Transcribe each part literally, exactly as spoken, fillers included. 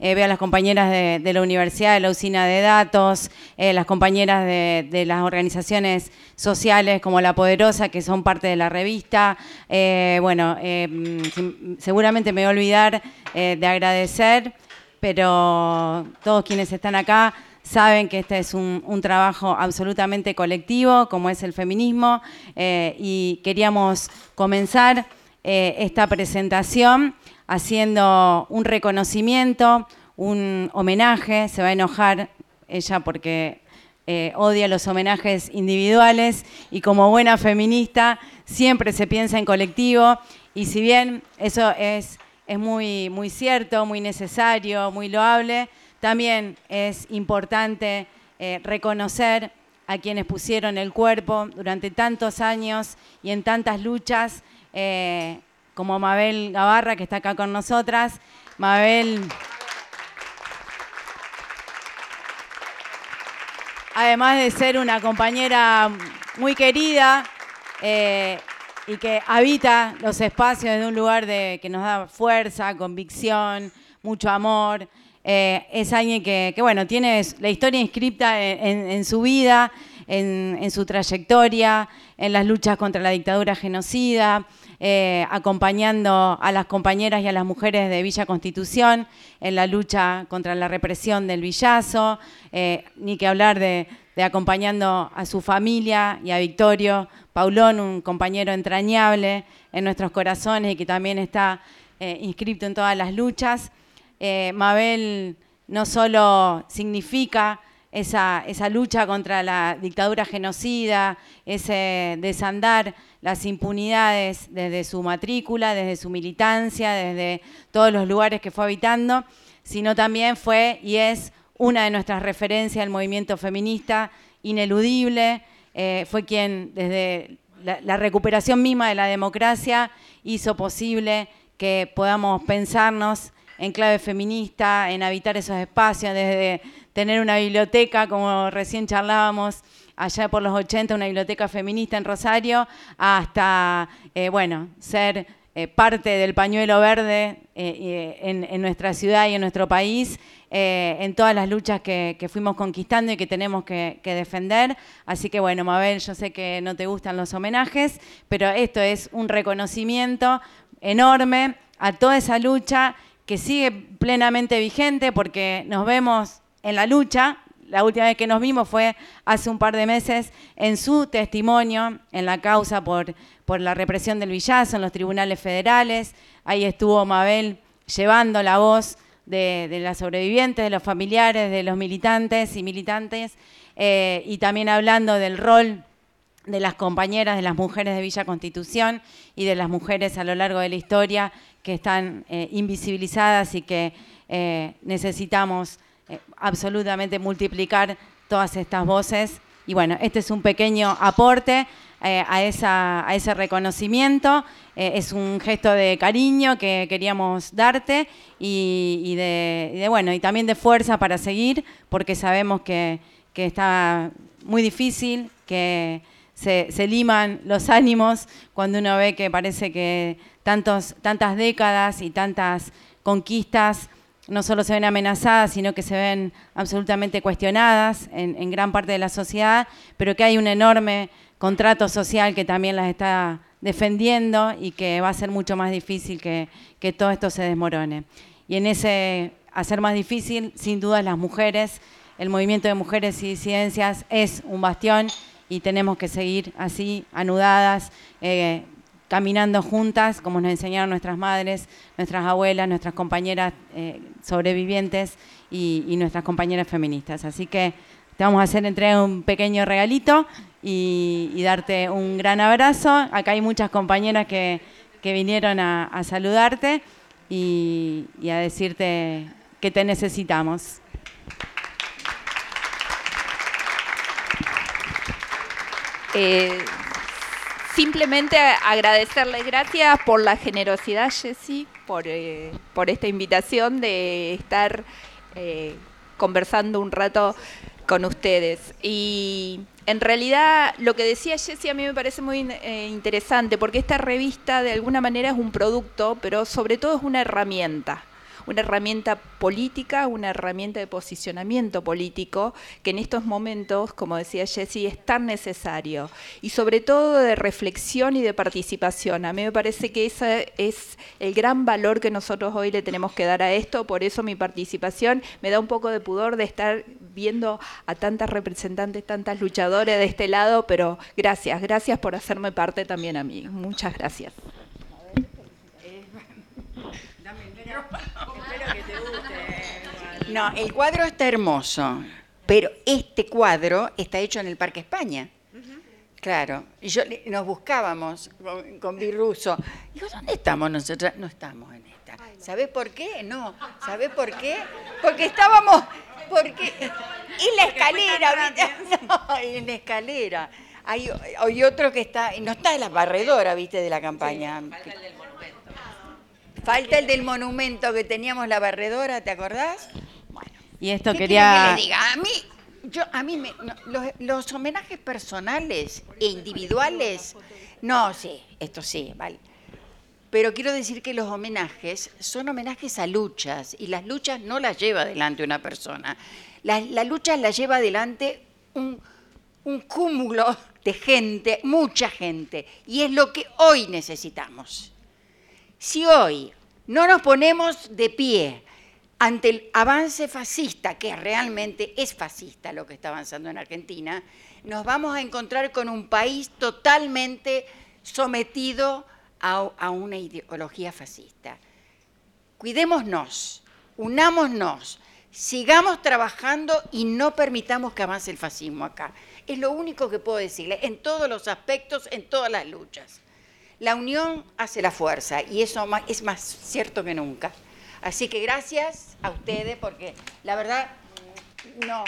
Eh, veo a las compañeras de, de la universidad, de la usina de datos, eh, las compañeras de, de las organizaciones sociales como La Poderosa, que son parte de la revista. Eh, bueno, eh, seguramente me voy a olvidar eh, de agradecer, pero todos quienes están acá saben que este es un, un trabajo absolutamente colectivo, como es el feminismo, eh, y queríamos comenzar eh, esta presentación haciendo un reconocimiento, un homenaje. Se va a enojar ella porque eh, odia los homenajes individuales y como buena feminista siempre se piensa en colectivo, y si bien eso es, es muy, muy cierto, muy necesario, muy loable, también es importante eh, reconocer a quienes pusieron el cuerpo durante tantos años y en tantas luchas, eh, como Mabel Gabarra, que está acá con nosotras. Mabel, además de ser una compañera muy querida eh, y que habita los espacios de un lugar de, que nos da fuerza, convicción, mucho amor, eh, es alguien que, que, bueno, tiene la historia inscripta en, en, en su vida, en, en su trayectoria, en las luchas contra la dictadura genocida, Eh, acompañando a las compañeras y a las mujeres de Villa Constitución en la lucha contra la represión del Villazo, eh, ni que hablar de, de acompañando a su familia y a Victorio Paulón, un compañero entrañable en nuestros corazones y que también está eh, inscrito en todas las luchas. Eh, Mabel no solo significa esa, esa lucha contra la dictadura genocida, ese desandar las impunidades desde su matrícula, desde su militancia, desde todos los lugares que fue habitando, sino también fue y es una de nuestras referencias del movimiento feminista, ineludible. Eh, fue quien desde la, la recuperación misma de la democracia hizo posible que podamos pensarnos en clave feminista, en habitar esos espacios, desde tener una biblioteca, como recién charlábamos, allá por los ochenta, una biblioteca feminista en Rosario, hasta, eh, bueno, ser eh, parte del pañuelo verde eh, en, en nuestra ciudad y en nuestro país, eh, en todas las luchas que, que fuimos conquistando y que tenemos que, que defender. Así que, bueno, Mabel, yo sé que no te gustan los homenajes, pero esto es un reconocimiento enorme a toda esa lucha que sigue plenamente vigente, porque nos vemos en la lucha. La última vez que nos vimos fue hace un par de meses en su testimonio en la causa por, por la represión del Villazo en los tribunales federales. Ahí estuvo Mabel llevando la voz de, de las sobrevivientes, de los familiares, de los militantes y militantes, eh, y también hablando del rol de las compañeras, de las mujeres de Villa Constitución y de las mujeres a lo largo de la historia que están eh, invisibilizadas y que eh, necesitamos eh, absolutamente multiplicar todas estas voces. Y bueno, este es un pequeño aporte eh, a, esa, a ese reconocimiento. Eh, es un gesto de cariño que queríamos darte y, y, de, y de bueno, y también de fuerza para seguir, porque sabemos que, que está muy difícil, que Se, se liman los ánimos cuando uno ve que parece que tantos, tantas décadas y tantas conquistas no solo se ven amenazadas, sino que se ven absolutamente cuestionadas en, en gran parte de la sociedad, pero que hay un enorme contrato social que también las está defendiendo y que va a ser mucho más difícil que, que todo esto se desmorone. Y en ese hacer más difícil, sin duda, las mujeres, el movimiento de mujeres y disidencias es un bastión, y tenemos que seguir así, anudadas, eh, caminando juntas, como nos enseñaron nuestras madres, nuestras abuelas, nuestras compañeras eh, sobrevivientes y, y nuestras compañeras feministas. Así que te vamos a hacer entregar un pequeño regalito y, y darte un gran abrazo. Acá hay muchas compañeras que, que vinieron a, a saludarte y, y a decirte que te necesitamos. Eh, simplemente agradecerles gracias por la generosidad, Jessy, por, eh, por esta invitación de estar eh, conversando un rato con ustedes. Y en realidad lo que decía Jessy a mí me parece muy eh, interesante, porque esta revista de alguna manera es un producto, pero sobre todo es una herramienta. una herramienta política, una herramienta de posicionamiento político, que en estos momentos, como decía Jessy, es tan necesario. Y sobre todo de reflexión y de participación. A mí me parece que ese es el gran valor que nosotros hoy le tenemos que dar a esto, por eso mi participación me da un poco de pudor de estar viendo a tantas representantes, tantas luchadoras de este lado, pero gracias, gracias por hacerme parte también a mí. Muchas gracias. No, el cuadro está hermoso, pero este cuadro está hecho en el Parque España. Claro, y yo nos buscábamos con, con Virruso. Digo, ¿dónde estamos nosotros? No estamos en esta. ¿Sabés por qué? No. ¿Sabés por qué? Porque estábamos, porque en la escalera, ¿viste? No, en la escalera. Hay, hay otro que está, no está en la barredora, ¿viste? De la campaña. Sí, falta el del monumento. Falta el del monumento que teníamos la barredora, ¿te acordás? Bueno. Y esto ¿Qué quería... que le diga? A mí... Yo, a mí, me, no, los, los homenajes personales e individuales, no, sí, esto sí, vale. Pero quiero decir que los homenajes son homenajes a luchas, y las luchas no las lleva adelante una persona. Las la luchas las lleva adelante un, un cúmulo de gente, mucha gente, y es lo que hoy necesitamos. Si hoy no nos ponemos de pie ante el avance fascista, que realmente es fascista lo que está avanzando en Argentina, nos vamos a encontrar con un país totalmente sometido a, a una ideología fascista. Cuidémonos, unámonos, sigamos trabajando y no permitamos que avance el fascismo acá. Es lo único que puedo decirle, en todos los aspectos, en todas las luchas. La unión hace la fuerza, y eso es más cierto que nunca. Así que gracias a ustedes, porque la verdad, no.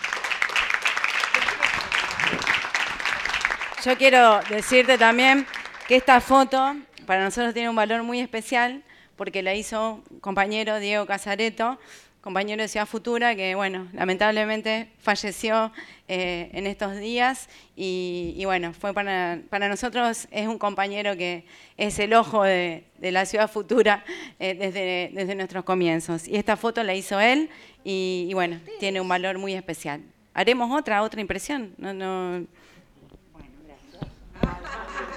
Yo quiero decirte también que esta foto para nosotros tiene un valor muy especial, porque la hizo un compañero, Diego Casareto, compañero de Ciudad Futura, que bueno, lamentablemente falleció eh, en estos días, y, y bueno, fue para, para nosotros es un compañero que es el ojo de, de la Ciudad Futura eh, desde, desde nuestros comienzos. Y esta foto la hizo él, y, y bueno, tiene un valor muy especial. ¿Haremos otra, otra impresión? No, no... Bueno, gracias.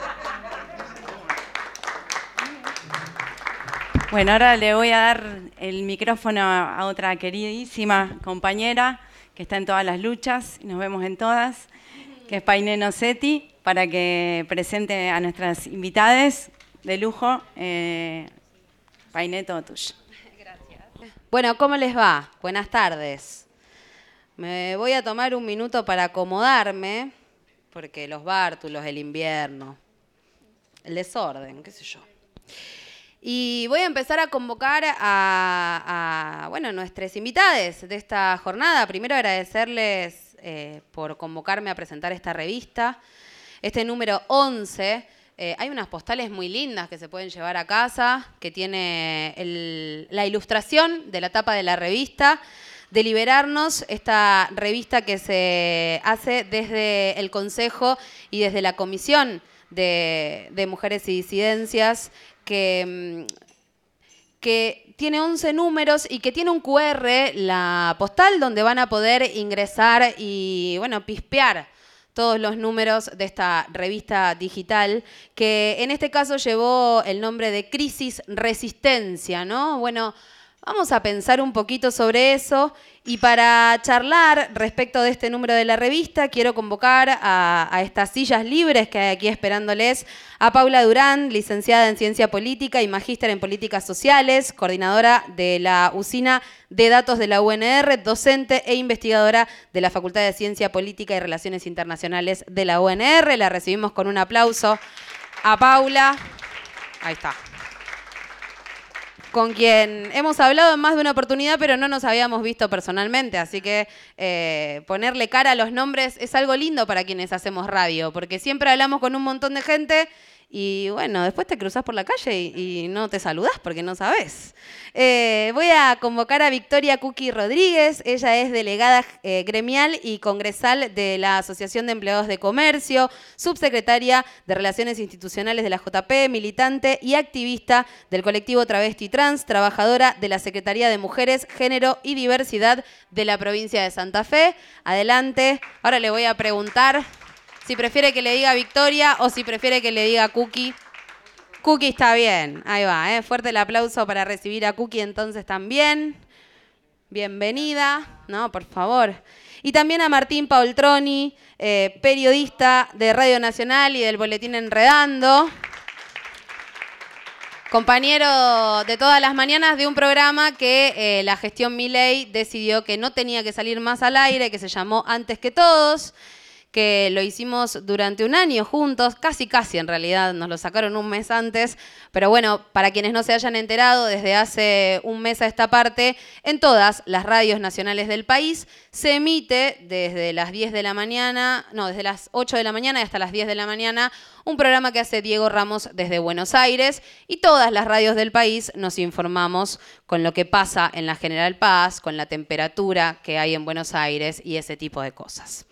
Bueno, ahora le voy a dar el micrófono a otra queridísima compañera que está en todas las luchas, y nos vemos en todas, que es Painé Nocetti, para que presente a nuestras invitadas de lujo. Eh, Painé, todo tuyo. Gracias. Bueno, ¿cómo les va? Buenas tardes. Me voy a tomar un minuto para acomodarme, porque los bártulos, el invierno, el desorden, qué sé yo. Y voy a empezar a convocar a, a bueno, nuestras invitadas de esta jornada. Primero agradecerles eh, por convocarme a presentar esta revista. Este número once, eh, hay unas postales muy lindas que se pueden llevar a casa, que tiene el, la ilustración de la tapa de la revista, de Liberarnos, esta revista que se hace desde el Consejo y desde la Comisión de, de Mujeres y Disidencias, que, que tiene once números y que tiene un cu erre, la postal, donde van a poder ingresar y, bueno, pispear todos los números de esta revista digital, que en este caso llevó el nombre de Crisis Resistencia, ¿no? Bueno, vamos a pensar un poquito sobre eso, y para charlar respecto de este número de la revista quiero convocar a, a estas sillas libres que hay aquí esperándoles a Paula Durán, licenciada en Ciencia Política y magíster en Políticas Sociales, coordinadora de la Usina de Datos de la U N R, docente e investigadora de la Facultad de Ciencia Política y Relaciones Internacionales de la U N R. La recibimos con un aplauso a Paula. Ahí está. Con quien hemos hablado en más de una oportunidad, pero no nos habíamos visto personalmente, así que eh, ponerle cara a los nombres es algo lindo para quienes hacemos radio, porque siempre hablamos con un montón de gente y bueno, después te cruzás por la calle y, y no te saludás porque no sabés. Eh, voy a convocar a Victoria Cookie Rodríguez. Ella es delegada eh, gremial y congresal de la Asociación de Empleados de Comercio, subsecretaria de Relaciones Institucionales de la J P, militante y activista del colectivo Travesti Trans, trabajadora de la Secretaría de Mujeres, Género y Diversidad de la provincia de Santa Fe. Adelante. Ahora le voy a preguntar si prefiere que le diga Victoria o si prefiere que le diga Cookie. Cookie está bien, ahí va, ¿eh? Fuerte el aplauso para recibir a Cookie entonces también. Bienvenida, no, por favor. Y también a Martín Paultroni, eh, periodista de Radio Nacional y del Boletín Enredando. Compañero de todas las mañanas de un programa que eh, la gestión Milei decidió que no tenía que salir más al aire, que se llamó Antes que Todos, que lo hicimos durante un año juntos, casi casi en realidad, nos lo sacaron un mes antes, pero bueno, para quienes no se hayan enterado, desde hace un mes a esta parte, en todas las radios nacionales del país se emite desde las diez de la mañana, no, desde las ocho de la mañana y hasta las diez de la mañana, un programa que hace Diego Ramos desde Buenos Aires, y todas las radios del país nos informamos con lo que pasa en la General Paz, con la temperatura que hay en Buenos Aires y ese tipo de cosas.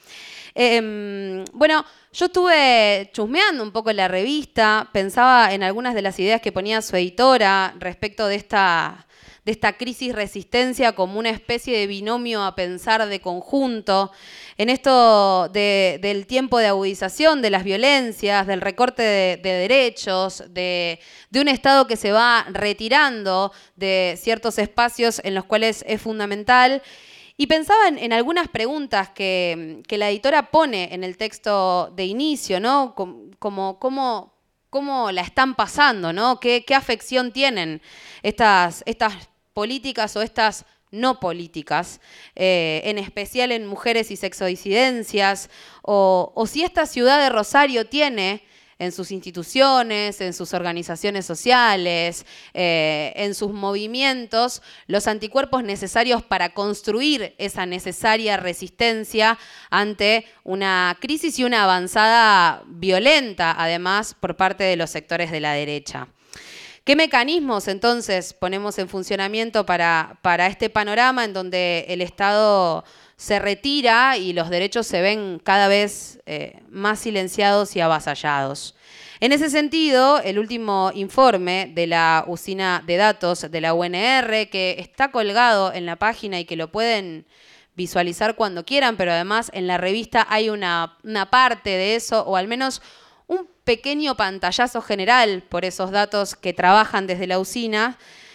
Eh, bueno, yo estuve chusmeando un poco en la revista, pensaba en algunas de las ideas que ponía su editora respecto de esta, de esta crisis resistencia como una especie de binomio a pensar de conjunto, en esto de, del tiempo de agudización de las violencias, del recorte de, de derechos, de, de un Estado que se va retirando de ciertos espacios en los cuales es fundamental. Y pensaba en, en algunas preguntas que, que la editora pone en el texto de inicio, ¿no? Como cómo, cómo la están pasando, ¿no? ¿Qué, qué afección tienen estas, estas políticas o estas no políticas, eh, en especial en mujeres y sexodisidencias, o, o si esta ciudad de Rosario tiene en sus instituciones, en sus organizaciones sociales, eh, en sus movimientos, los anticuerpos necesarios para construir esa necesaria resistencia ante una crisis y una avanzada violenta, además, por parte de los sectores de la derecha. ¿Qué mecanismos, entonces, ponemos en funcionamiento para, para este panorama en donde el Estado se retira y los derechos se ven cada vez eh, más silenciados y avasallados? En ese sentido, el último informe de la usina de datos de la U N R, que está colgado en la página y que lo pueden visualizar cuando quieran, pero además en la revista hay una, una parte de eso, o al menos un pequeño pantallazo general por esos datos que trabajan desde la usina.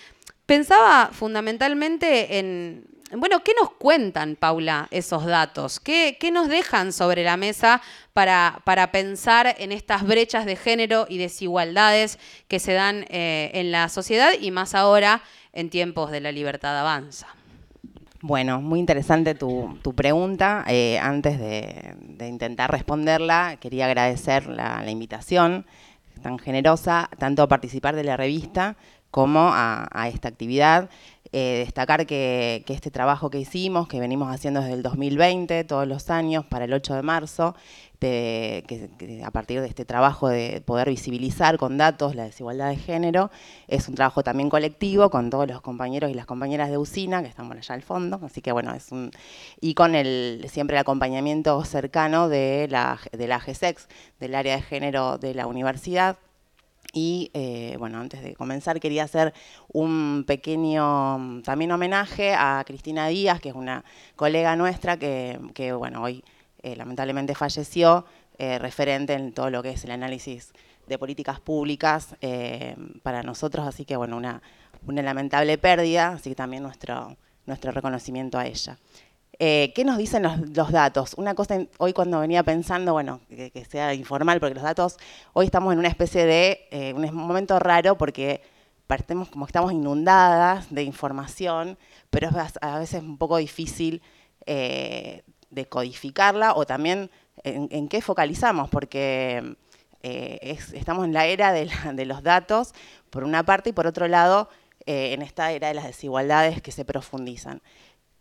Pensaba fundamentalmente en, bueno, ¿qué nos cuentan, Paula, esos datos? ¿Qué, qué nos dejan sobre la mesa para, para pensar en estas brechas de género y desigualdades que se dan eh, en la sociedad y más ahora en tiempos de la libertad avanza? Bueno, muy interesante tu, tu pregunta. Eh, antes de, de intentar responderla, quería agradecer la, la invitación tan generosa, tanto a participar de la revista como a, a esta actividad. Eh, destacar que, que este trabajo que hicimos, que venimos haciendo desde el dos mil veinte, todos los años, para el ocho de marzo, de, que, que a partir de este trabajo de poder visibilizar con datos la desigualdad de género, es un trabajo también colectivo con todos los compañeros y las compañeras de usina, que están por allá al fondo, así que bueno, es un, y con el siempre el acompañamiento cercano de la, de la AGESEX, del área de género de la universidad. Y eh, bueno, antes de comenzar quería hacer un pequeño también homenaje a Cristina Díaz, que es una colega nuestra que, que bueno, hoy eh, lamentablemente falleció, eh, referente en todo lo que es el análisis de políticas públicas eh, para nosotros, así que bueno, una, una lamentable pérdida, así que también nuestro, nuestro reconocimiento a ella. Eh, ¿Qué nos dicen los, los datos? Una cosa, hoy cuando venía pensando, bueno, que, que sea informal, porque los datos, hoy estamos en una especie de, eh, un momento raro porque partimos como que estamos inundadas de información, pero es a veces un poco difícil eh, decodificarla o también en, en qué focalizamos, porque eh, es, estamos en la era de, la, de los datos, por una parte, y por otro lado, eh, en esta era de las desigualdades que se profundizan.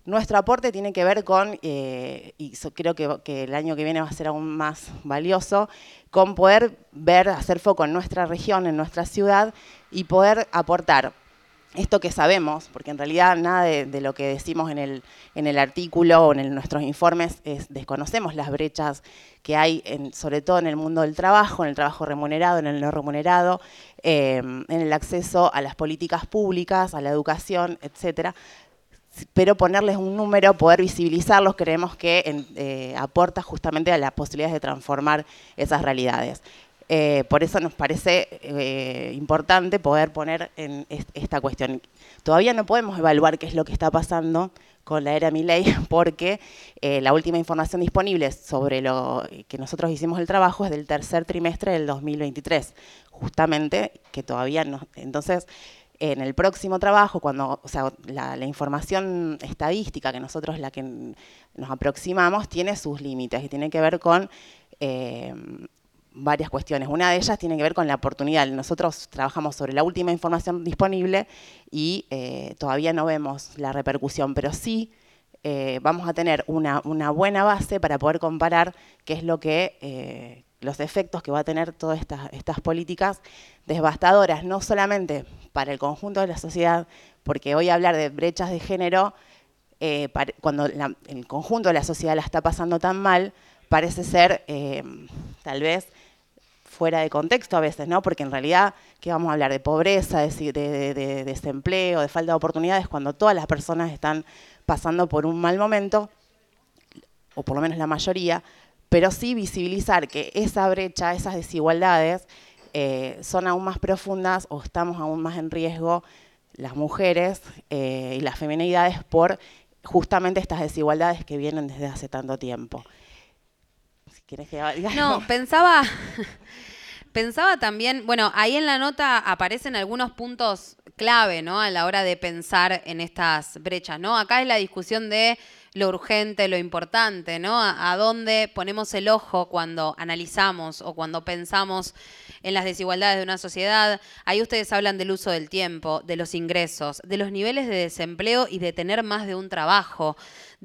Nuestro aporte tiene que ver con, eh, y so, creo que, que el año que viene va a ser aún más valioso, con poder ver, hacer foco en nuestra región, en nuestra ciudad, y poder aportar esto que sabemos, porque en realidad nada de, de lo que decimos en el, en el artículo o en el, nuestros informes, es, desconocemos las brechas que hay, en, sobre todo en el mundo del trabajo, en el trabajo remunerado, en el no remunerado, eh, en el acceso a las políticas públicas, a la educación, etcétera. Pero ponerles un número, poder visibilizarlos, creemos que en, eh, aporta justamente a las posibilidades de transformar esas realidades. Eh, por eso nos parece eh, importante poder poner en est esta cuestión. Todavía no podemos evaluar qué es lo que está pasando con la era Milei, porque eh, la última información disponible sobre lo que nosotros hicimos el trabajo es del tercer trimestre del dos mil veintitrés, justamente, que todavía no. Entonces, en el próximo trabajo, cuando, o sea, la, la información estadística que nosotros la que nos aproximamos tiene sus límites y tiene que ver con eh, varias cuestiones. Una de ellas tiene que ver con la oportunidad. Nosotros trabajamos sobre la última información disponible y eh, todavía no vemos la repercusión, pero sí eh, vamos a tener una, una buena base para poder comparar qué es lo que eh, los efectos que va a tener todas estas, estas políticas devastadoras, no solamente para el conjunto de la sociedad, porque hoy hablar de brechas de género, eh, para, cuando la, el conjunto de la sociedad la está pasando tan mal, parece ser eh, tal vez fuera de contexto a veces, ¿no? Porque en realidad, ¿qué vamos a hablar? De pobreza, de, de, de, de desempleo, de falta de oportunidades, cuando todas las personas están pasando por un mal momento, o por lo menos la mayoría, pero sí visibilizar que esa brecha, esas desigualdades, eh, son aún más profundas o estamos aún más en riesgo las mujeres eh, y las feminidades por justamente estas desigualdades que vienen desde hace tanto tiempo. Si quieres que diga No, algo. pensaba, pensaba también, bueno, ahí en la nota aparecen algunos puntos clave, ¿no? A la hora de pensar en estas brechas, ¿no? Acá es la discusión de lo urgente, lo importante, ¿no? A, a dónde ponemos el ojo cuando analizamos o cuando pensamos en las desigualdades de una sociedad. Ahí ustedes hablan del uso del tiempo, de los ingresos, de los niveles de desempleo y de tener más de un trabajo,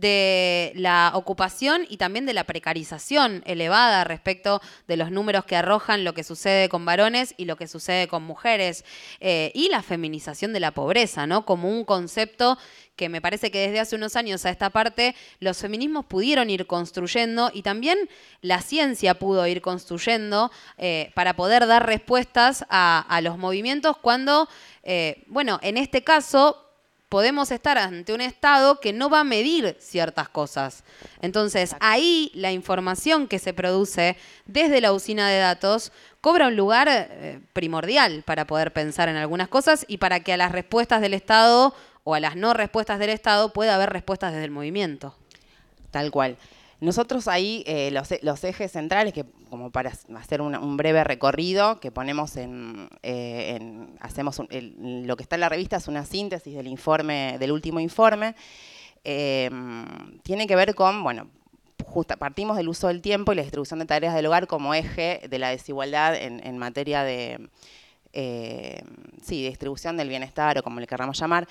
de la ocupación y también de la precarización elevada respecto de los números que arrojan lo que sucede con varones y lo que sucede con mujeres, eh, y la feminización de la pobreza, ¿no? Como un concepto que me parece que desde hace unos años a esta parte los feminismos pudieron ir construyendo y también la ciencia pudo ir construyendo eh, para poder dar respuestas a, a los movimientos cuando, eh, bueno, en este caso podemos estar ante un Estado que no va a medir ciertas cosas. Entonces, ahí la información que se produce desde la usina de datos cobra un lugar eh, primordial para poder pensar en algunas cosas y para que a las respuestas del Estado o a las no respuestas del Estado pueda haber respuestas desde el movimiento. Tal cual. Nosotros ahí, eh, los, los ejes centrales, que como para hacer una, un breve recorrido, que ponemos en, eh, en hacemos un, el, lo que está en la revista es una síntesis del informe, del último informe, eh, tiene que ver con, bueno, justa, partimos del uso del tiempo y la distribución de tareas del hogar como eje de la desigualdad en, en materia de, eh, sí, distribución del bienestar o como le queramos llamar.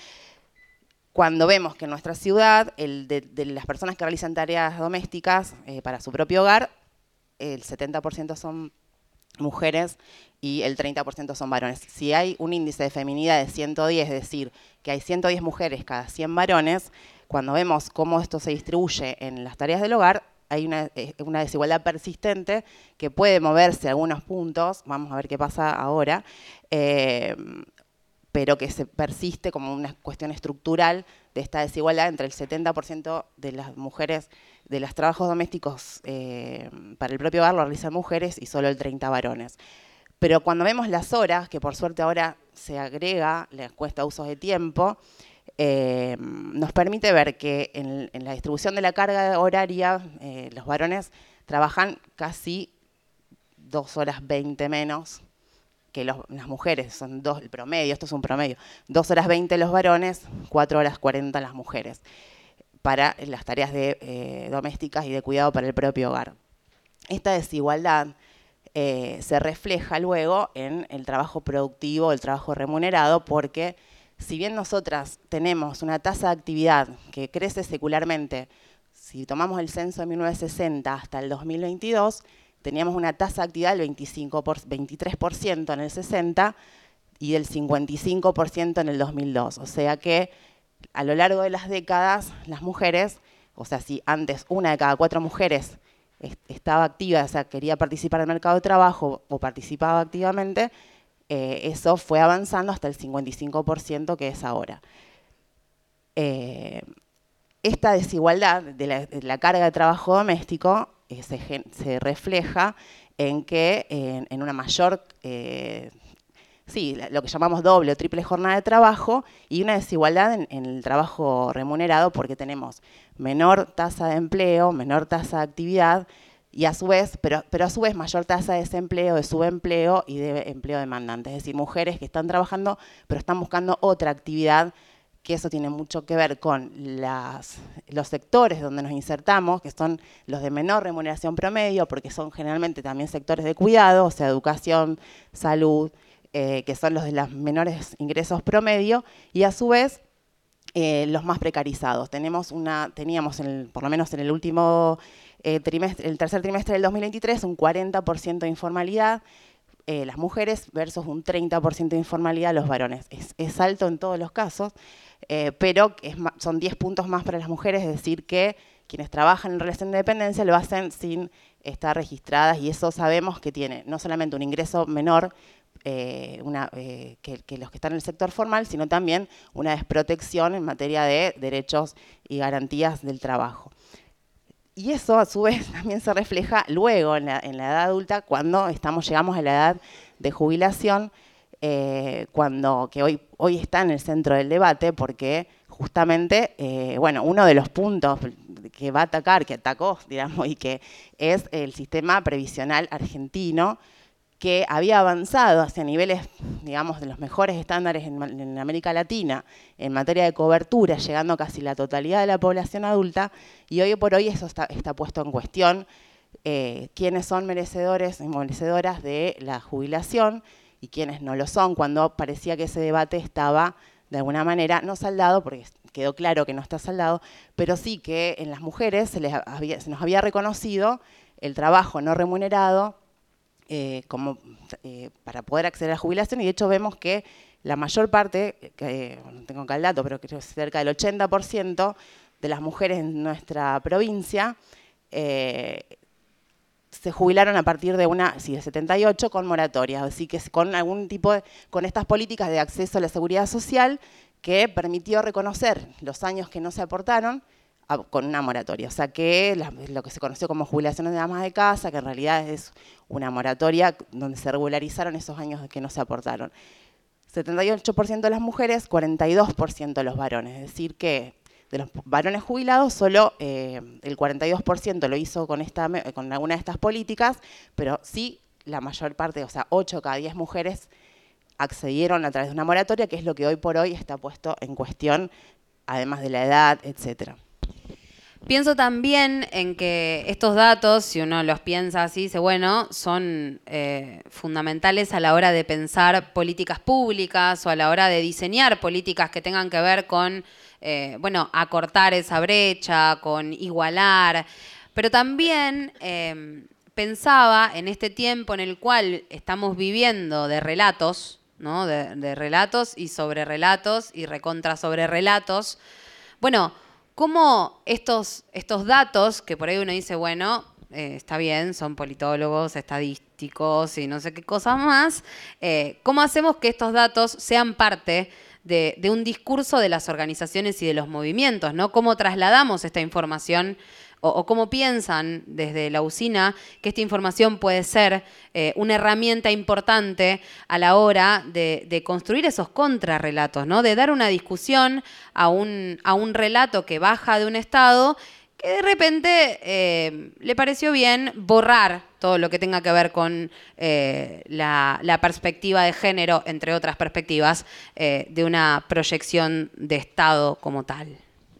Cuando vemos que en nuestra ciudad, el de, de las personas que realizan tareas domésticas eh, para su propio hogar, el setenta por ciento son mujeres y el treinta por ciento son varones. Si hay un índice de feminidad de ciento diez, es decir, que hay ciento diez mujeres cada cien varones, cuando vemos cómo esto se distribuye en las tareas del hogar, hay una, una desigualdad persistente que puede moverse a algunos puntos, vamos a ver qué pasa ahora, eh, pero que se persiste como una cuestión estructural de esta desigualdad entre el setenta por ciento de las mujeres, de los trabajos domésticos eh, para el propio hogar lo realizan mujeres y solo el treinta por ciento varones. Pero cuando vemos las horas, que por suerte ahora se agrega la encuesta de usos de tiempo, eh, nos permite ver que en, en la distribución de la carga horaria, eh, los varones trabajan casi dos horas veinte menos que los, las mujeres, son dos, el promedio, esto es un promedio, dos horas veinte los varones, cuatro horas cuarenta las mujeres, para las tareas de, eh, domésticas y de cuidado para el propio hogar. Esta desigualdad eh, se refleja luego en el trabajo productivo, el trabajo remunerado, porque si bien nosotras tenemos una tasa de actividad que crece secularmente, si tomamos el censo de mil novecientos sesenta hasta el dos mil veintidós, teníamos una tasa de actividad del veinticinco por, veintitrés por ciento en el sesenta y del cincuenta y cinco por ciento en el dos mil dos. O sea que a lo largo de las décadas, las mujeres, o sea, si antes una de cada cuatro mujeres estaba activa, o sea, quería participar en el mercado de trabajo o participaba activamente, eh, eso fue avanzando hasta el cincuenta y cinco por ciento que es ahora. Eh, esta desigualdad de la, de la carga de trabajo doméstico eh, se, se refleja en que en, en una mayor, eh, sí, lo que llamamos doble o triple jornada de trabajo y una desigualdad en, en el trabajo remunerado porque tenemos menor tasa de empleo, menor tasa de actividad y a su vez, pero, pero a su vez mayor tasa de desempleo, de subempleo y de empleo demandante. Es decir, mujeres que están trabajando pero están buscando otra actividad, que eso tiene mucho que ver con las, los sectores donde nos insertamos, que son los de menor remuneración promedio, porque son generalmente también sectores de cuidado, o sea, educación, salud, eh, que son los de los menores ingresos promedio, y a su vez eh, los más precarizados. Tenemos una, teníamos, en el, por lo menos en el último eh, trimestre, el tercer trimestre del dos mil veintitrés, un cuarenta por ciento de informalidad, eh, las mujeres versus un treinta por ciento de informalidad los varones. Es, es alto en todos los casos. Eh, pero es, son diez puntos más para las mujeres, es decir, que quienes trabajan en relación de dependencia lo hacen sin estar registradas y eso sabemos que tiene no solamente un ingreso menor eh, una, eh, que, que los que están en el sector formal, sino también una desprotección en materia de derechos y garantías del trabajo. Y eso a su vez también se refleja luego en la, en la edad adulta cuando estamos, llegamos a la edad de jubilación, Eh, cuando, que hoy, hoy está en el centro del debate, porque justamente, eh, bueno, uno de los puntos que va a atacar, que atacó, digamos, y que es el sistema previsional argentino, que había avanzado hacia niveles, digamos, de los mejores estándares en, en América Latina en materia de cobertura, llegando a casi la totalidad de la población adulta, y hoy por hoy eso está, está puesto en cuestión, eh, quiénes son merecedores y merecedoras de la jubilación, y quienes no lo son, cuando parecía que ese debate estaba de alguna manera no saldado, porque quedó claro que no está saldado, pero sí que en las mujeres se, les había, se nos había reconocido el trabajo no remunerado eh, como, eh, para poder acceder a la jubilación, y de hecho vemos que la mayor parte, que, no tengo acá el dato, pero creo que cerca del ochenta por ciento de las mujeres en nuestra provincia eh, se jubilaron a partir de una, sí, de setenta y ocho con moratoria, así que con algún tipo de, con estas políticas de acceso a la seguridad social que permitió reconocer los años que no se aportaron a, con una moratoria. O sea que la, lo que se conoció como jubilaciones de amas de casa, que en realidad es una moratoria donde se regularizaron esos años que no se aportaron. setenta y ocho por ciento de las mujeres, cuarenta y dos por ciento de los varones, es decir que de los varones jubilados, solo eh, el cuarenta y dos por ciento lo hizo con, esta, con alguna de estas políticas, pero sí la mayor parte, o sea, ocho de cada diez mujeres accedieron a través de una moratoria, que es lo que hoy por hoy está puesto en cuestión, además de la edad, etcétera. Pienso también en que estos datos, si uno los piensa así, dice, bueno, son eh, fundamentales a la hora de pensar políticas públicas o a la hora de diseñar políticas que tengan que ver con, eh, bueno, acortar esa brecha, con igualar, pero también eh, pensaba en este tiempo en el cual estamos viviendo de relatos, ¿no? De, de relatos y sobre relatos y recontra sobre relatos. Bueno, cómo estos, estos datos, que por ahí uno dice, bueno, eh, está bien, son politólogos, estadísticos y no sé qué cosas más, eh, ¿cómo hacemos que estos datos sean parte de, de un discurso de las organizaciones y de los movimientos, ¿no? ¿Cómo trasladamos esta información o, o cómo piensan desde la usina que esta información puede ser eh, una herramienta importante a la hora de, de construir esos contrarrelatos, ¿no? De dar una discusión a un, a un relato que baja de un estado que de repente eh, le pareció bien borrar todo lo que tenga que ver con eh, la, la perspectiva de género, entre otras perspectivas, eh, de una proyección de Estado como tal.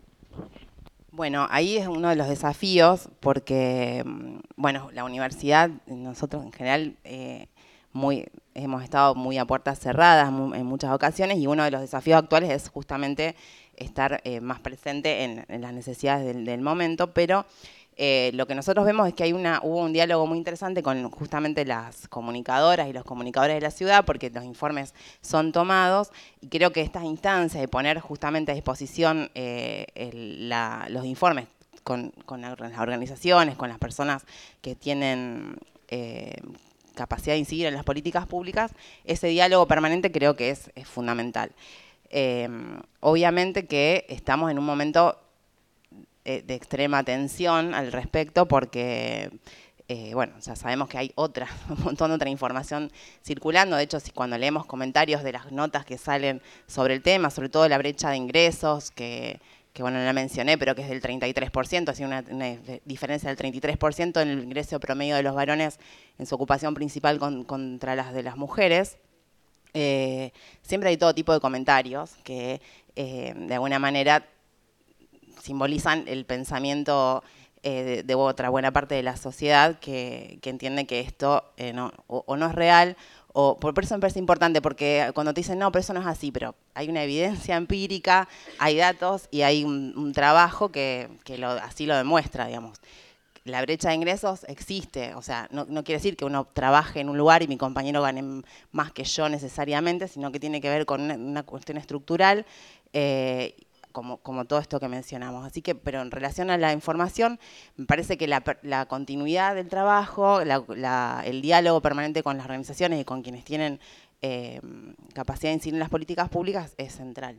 Bueno, ahí es uno de los desafíos porque, bueno, la universidad, nosotros en general, eh, muy, hemos estado muy a puertas cerradas muy, en muchas ocasiones, y uno de los desafíos actuales es justamente estar eh, más presente en, en las necesidades del, del momento, pero eh, lo que nosotros vemos es que hay una, hubo un diálogo muy interesante con justamente las comunicadoras y los comunicadores de la ciudad, porque los informes son tomados, y creo que estas instancias de poner justamente a disposición eh, el, la, los informes con, con las organizaciones, con las personas que tienen eh, capacidad de incidir en las políticas públicas, ese diálogo permanente creo que es, es fundamental. Eh, obviamente que estamos en un momento eh, de extrema tensión al respecto, porque eh, bueno, ya sabemos que hay otra, un montón de otra información circulando. De hecho, si cuando leemos comentarios de las notas que salen sobre el tema, sobre todo la brecha de ingresos, que, que bueno, no la mencioné, pero que es del treinta y tres por ciento, así una, una diferencia del treinta y tres por ciento en el ingreso promedio de los varones en su ocupación principal con, contra las de las mujeres. Eh, siempre hay todo tipo de comentarios que eh, de alguna manera simbolizan el pensamiento eh, de, de otra buena parte de la sociedad que, que entiende que esto eh, no, o, o no es real, o por eso me parece importante, porque cuando te dicen no, pero eso no es así, pero hay una evidencia empírica, hay datos y hay un, un trabajo que, que lo, así lo demuestra, digamos. La brecha de ingresos existe, o sea, no, no quiere decir que uno trabaje en un lugar y mi compañero gane más que yo necesariamente, sino que tiene que ver con una, una cuestión estructural, eh, como, como todo esto que mencionamos. Así que, pero en relación a la información, me parece que la, la continuidad del trabajo, la, la, el diálogo permanente con las organizaciones y con quienes tienen eh, capacidad de incidir en las políticas públicas es central.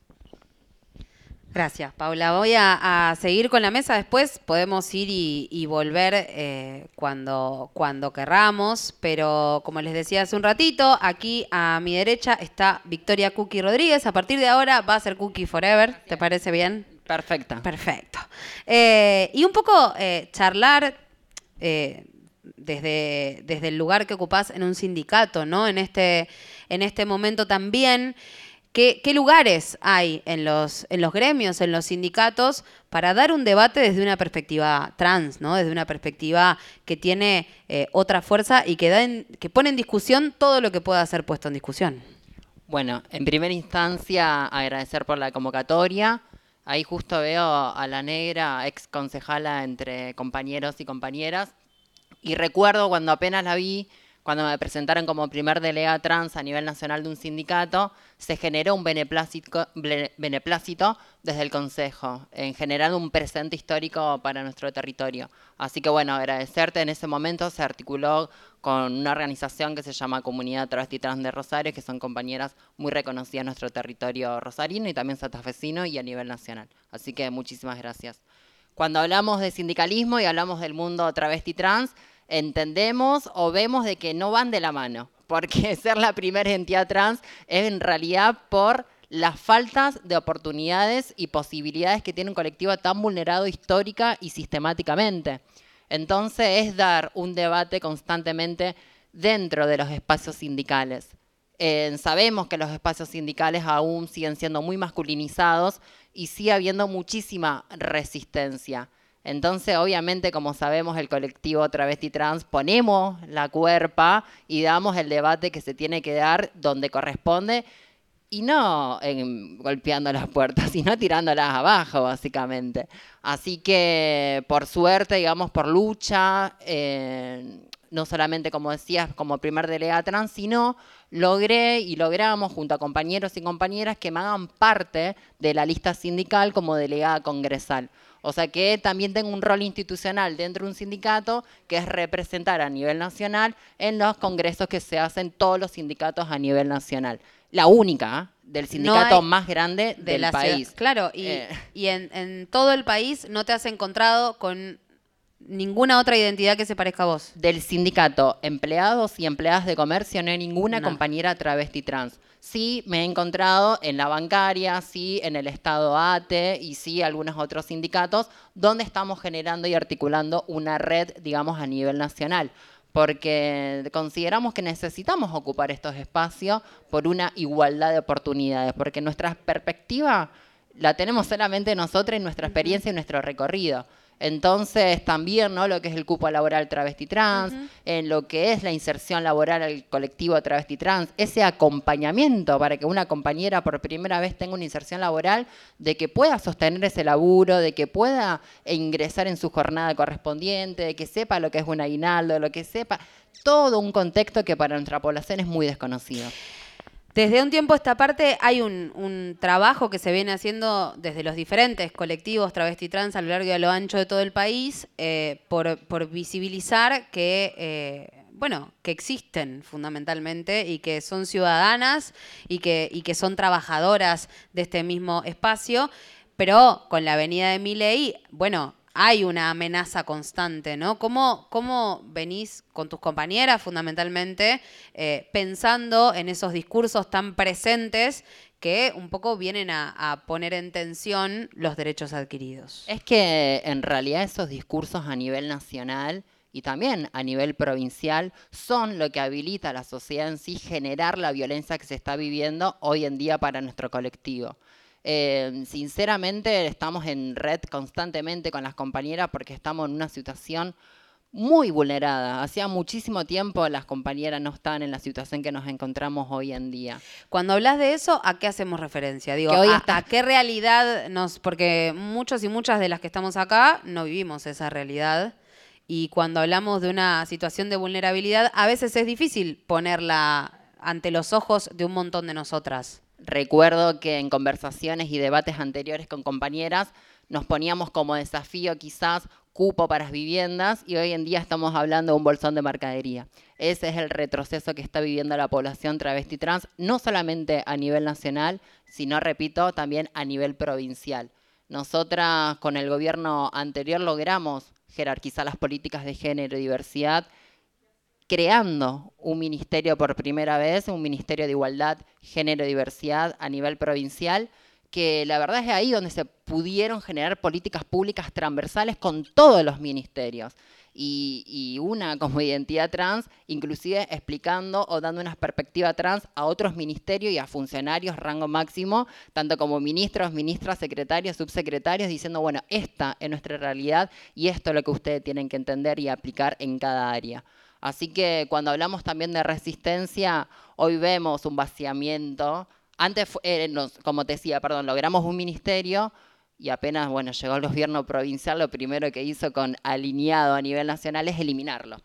Gracias, Paula. Voy a, a seguir con la mesa. Después podemos ir y, y volver eh, cuando, cuando querramos. Pero como les decía hace un ratito, aquí a mi derecha está Victoria Cookie Rodríguez. A partir de ahora va a ser Cookie Forever. ¿Te parece bien? Perfecta. Perfecto. Eh, y un poco eh, charlar eh, desde, desde el lugar que ocupás en un sindicato, ¿no? En este, en este momento también. ¿Qué, qué lugares hay en los, en los gremios, en los sindicatos, para dar un debate desde una perspectiva trans, ¿no? Desde una perspectiva que tiene eh, otra fuerza y que, da en, que pone en discusión todo lo que pueda ser puesto en discusión? Bueno, en primera instancia, agradecer por la convocatoria. Ahí justo veo a la negra, ex concejala entre compañeros y compañeras. Y recuerdo cuando apenas la vi, cuando me presentaron como primer delegada trans a nivel nacional de un sindicato, se generó un beneplácito, beneplácito desde el Consejo, en generar un presente histórico para nuestro territorio. Así que bueno, agradecerte. En ese momento se articuló con una organización que se llama Comunidad Travesti Trans de Rosario, que son compañeras muy reconocidas en nuestro territorio rosarino y también santafesino y a nivel nacional. Así que muchísimas gracias. Cuando hablamos de sindicalismo y hablamos del mundo travesti trans, entendemos o vemos de que no van de la mano, porque ser la primera entidad trans es en realidad por las faltas de oportunidades y posibilidades que tiene un colectivo tan vulnerado histórica y sistemáticamente. Entonces es dar un debate constantemente dentro de los espacios sindicales. Eh, sabemos que los espacios sindicales aún siguen siendo muy masculinizados y sigue habiendo muchísima resistencia. Entonces, obviamente, como sabemos, el colectivo travesti trans ponemos la cuerpa y damos el debate que se tiene que dar donde corresponde, y no en, golpeando las puertas, sino tirándolas abajo, básicamente. Así que, por suerte, digamos, por lucha, eh, no solamente, como decías, como primer delegada trans, sino logré y logramos, junto a compañeros y compañeras, que me hagan parte de la lista sindical como delegada congresal. O sea que también tengo un rol institucional dentro de un sindicato, que es representar a nivel nacional en los congresos que se hacen todos los sindicatos a nivel nacional. La única, ¿eh? Del sindicato no más grande de del la país. Ciudad. Claro, y, eh. y en, en todo el país no te has encontrado con ninguna otra identidad que se parezca a vos. Del sindicato, empleados y empleadas de comercio, no hay ninguna No. compañera travesti trans. Sí me he encontrado en la bancaria, sí en el Estado A T E y sí algunos otros sindicatos donde estamos generando y articulando una red, digamos, a nivel nacional. Porque consideramos que necesitamos ocupar estos espacios por una igualdad de oportunidades, porque nuestra perspectiva la tenemos solamente nosotros en nuestra experiencia y nuestro recorrido. Entonces, también, ¿no?, lo que es el cupo laboral travesti trans, uh-huh. en lo que es la inserción laboral al colectivo travesti trans, ese acompañamiento para que una compañera por primera vez tenga una inserción laboral, de que pueda sostener ese laburo, de que pueda ingresar en su jornada correspondiente, de que sepa lo que es un aguinaldo, lo que sepa, todo un contexto que para nuestra población es muy desconocido. Desde un tiempo a esta parte hay un, un trabajo que se viene haciendo desde los diferentes colectivos travesti trans a lo largo y a lo ancho de todo el país eh, por, por visibilizar que, eh, bueno, que existen fundamentalmente y que son ciudadanas y que, y que son trabajadoras de este mismo espacio, pero con la venida de Milei, bueno, hay una amenaza constante, ¿no? ¿Cómo, cómo venís con tus compañeras, fundamentalmente, eh, pensando en esos discursos tan presentes que un poco vienen a, a poner en tensión los derechos adquiridos? Es que, en realidad, esos discursos a nivel nacional y también a nivel provincial son lo que habilita a la sociedad en sí generar la violencia que se está viviendo hoy en día para nuestro colectivo. Eh, sinceramente estamos en red constantemente con las compañeras porque estamos en una situación muy vulnerada. Hacía muchísimo tiempo las compañeras no estaban en la situación que nos encontramos hoy en día. Cuando hablas de eso, ¿a qué hacemos referencia? Digo, hoy ¿a, está... ¿a qué realidad nos...? Porque muchos y muchas de las que estamos acá no vivimos esa realidad. Y cuando hablamos de una situación de vulnerabilidad, a veces es difícil ponerla ante los ojos de un montón de nosotras. Recuerdo que en conversaciones y debates anteriores con compañeras nos poníamos como desafío quizás cupo para las viviendas y hoy en día estamos hablando de un bolsón de mercadería. Ese es el retroceso que está viviendo la población travesti trans, no solamente a nivel nacional, sino, repito, también a nivel provincial. Nosotras con el gobierno anterior logramos jerarquizar las políticas de género y diversidad, creando un ministerio por primera vez, un ministerio de igualdad, género y diversidad a nivel provincial, que la verdad es ahí donde se pudieron generar políticas públicas transversales con todos los ministerios. Y, y una como identidad trans, inclusive explicando o dando una perspectiva trans a otros ministerios y a funcionarios rango máximo, tanto como ministros, ministras, secretarios, subsecretarios, diciendo, bueno, esta es nuestra realidad y esto es lo que ustedes tienen que entender y aplicar en cada área. Así que cuando hablamos también de resistencia, hoy vemos un vaciamiento. Antes, eh, nos, como te decía, perdón, logramos un ministerio y apenas, bueno, llegó el gobierno provincial, lo primero que hizo con alineado a nivel nacional es eliminarlo.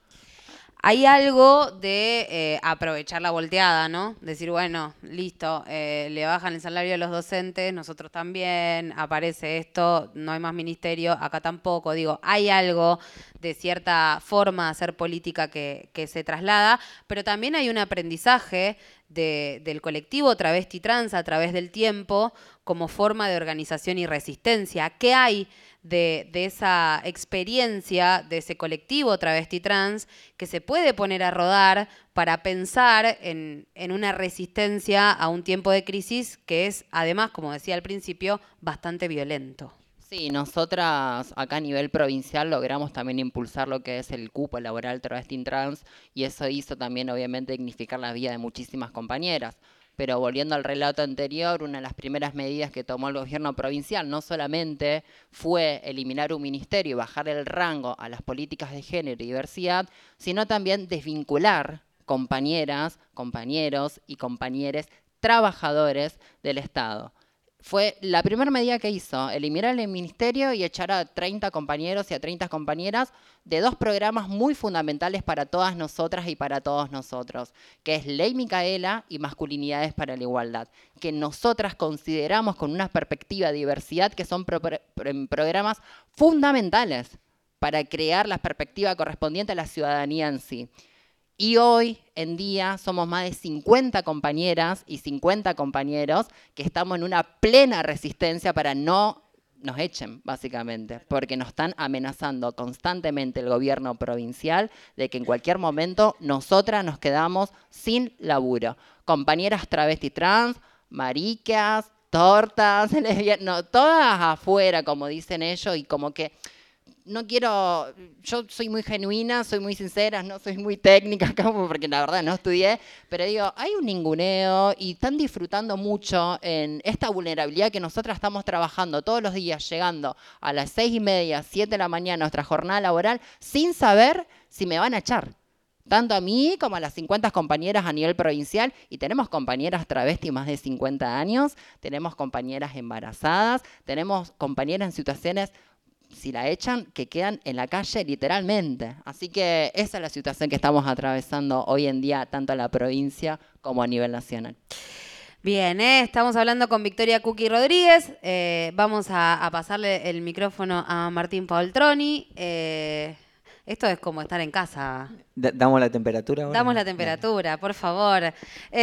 Hay algo de eh, aprovechar la volteada, ¿no? Decir, bueno, listo, eh, le bajan el salario a los docentes, nosotros también, aparece esto, no hay más ministerio, acá tampoco. Digo, hay algo de cierta forma de hacer política que, que se traslada, pero también hay un aprendizaje de, del colectivo travesti trans a través del tiempo como forma de organización y resistencia. ¿Qué hay de, de esa experiencia, de ese colectivo travesti trans que se puede poner a rodar para pensar en, en una resistencia a un tiempo de crisis que es, además, como decía al principio, bastante violento? Sí, nosotras acá a nivel provincial logramos también impulsar lo que es el cupo laboral travesti trans y eso hizo también obviamente dignificar la vida de muchísimas compañeras. Pero volviendo al relato anterior, una de las primeras medidas que tomó el gobierno provincial no solamente fue eliminar un ministerio y bajar el rango a las políticas de género y diversidad, sino también desvincular compañeras, compañeros y compañeres trabajadores del Estado. Fue la primera medida que hizo, eliminar el ministerio y echar a treinta compañeros y a treinta compañeras de dos programas muy fundamentales para todas nosotras y para todos nosotros, que es Ley Micaela y Masculinidades para la Igualdad, que nosotras consideramos con una perspectiva de diversidad que son pro pro programas fundamentales para crear la perspectiva correspondiente a la ciudadanía en sí. Y hoy en día somos más de cincuenta compañeras y cincuenta compañeros que estamos en una plena resistencia para no nos echen, básicamente, porque nos están amenazando constantemente el gobierno provincial de que en cualquier momento nosotras nos quedamos sin laburo. Compañeras travesti trans, maricas, tortas, lesbianas, no, todas afuera, como dicen ellos, y como que no quiero, yo soy muy genuina, soy muy sincera, no soy muy técnica, porque la verdad no estudié, pero digo, hay un ninguneo y están disfrutando mucho en esta vulnerabilidad que nosotras estamos trabajando todos los días, llegando a las seis y media, siete de la mañana, nuestra jornada laboral, sin saber si me van a echar. Tanto a mí como a las cincuenta compañeras a nivel provincial, y tenemos compañeras travestis más de cincuenta años, tenemos compañeras embarazadas, tenemos compañeras en situaciones, si la echan, que quedan en la calle literalmente. Así que esa es la situación que estamos atravesando hoy en día, tanto en la provincia como a nivel nacional. Bien, ¿eh? Estamos hablando con Victoria Cookie Rodríguez. Eh, vamos a, a pasarle el micrófono a Martín Paoltroni. Eh, Esto es como estar en casa. D- ¿Damos la temperatura ahora? Damos la temperatura, por favor.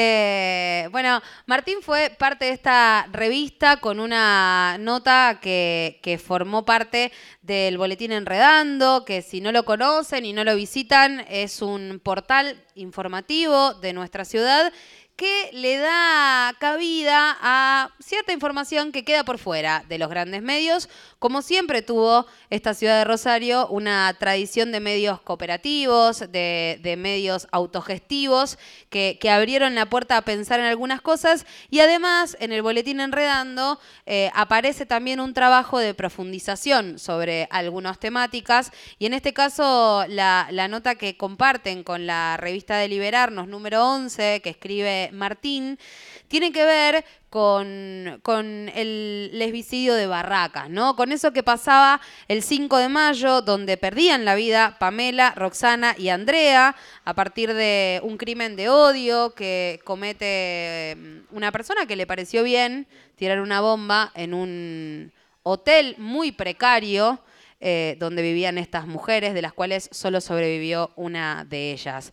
Eh, bueno, Martín fue parte de esta revista con una nota que, que formó parte del Boletín Enredando, que si no lo conocen y no lo visitan, es un portal informativo de nuestra ciudad que le da cabida a cierta información que queda por fuera de los grandes medios. Como siempre tuvo esta ciudad de Rosario una tradición de medios cooperativos, de, de medios autogestivos, que, que abrieron la puerta a pensar en algunas cosas, y además en el Boletín Enredando eh, aparece también un trabajo de profundización sobre algunas temáticas, y en este caso la, la nota que comparten con la revista de Liberarnos, número once, que escribe Martín, tiene que ver con, con el lesbicidio de Barracas, ¿no? Con eso que pasaba el cinco de mayo, donde perdían la vida Pamela, Roxana y Andrea a partir de un crimen de odio que comete una persona que le pareció bien tirar una bomba en un hotel muy precario, Eh, donde vivían estas mujeres, de las cuales solo sobrevivió una de ellas.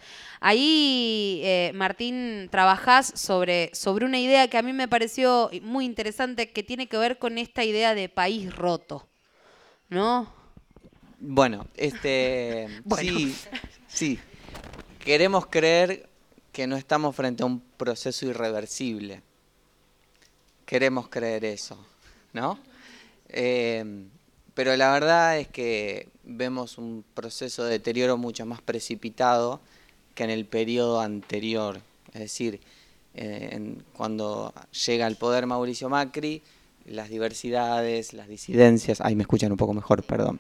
Ahí, eh, Martín, trabajás sobre, sobre una idea que a mí me pareció muy interesante, que tiene que ver con esta idea de país roto, ¿no? Bueno, este, Bueno. sí, sí. Queremos creer que no estamos frente a un proceso irreversible. Queremos creer eso, ¿no? Eh, Pero la verdad es que vemos un proceso de deterioro mucho más precipitado que en el periodo anterior. Es decir, eh, en, cuando llega al poder Mauricio Macri, las diversidades, las disidencias... Ay, me escuchan un poco mejor, perdón.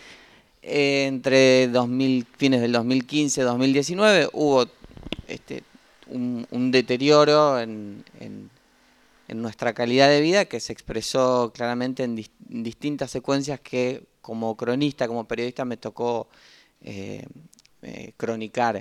Eh, entre dos mil, fines del dos mil quince y dos mil diecinueve hubo este, un, un deterioro en... en en nuestra calidad de vida, que se expresó claramente en, dis en distintas secuencias que como cronista, como periodista me tocó eh, eh, cronicar.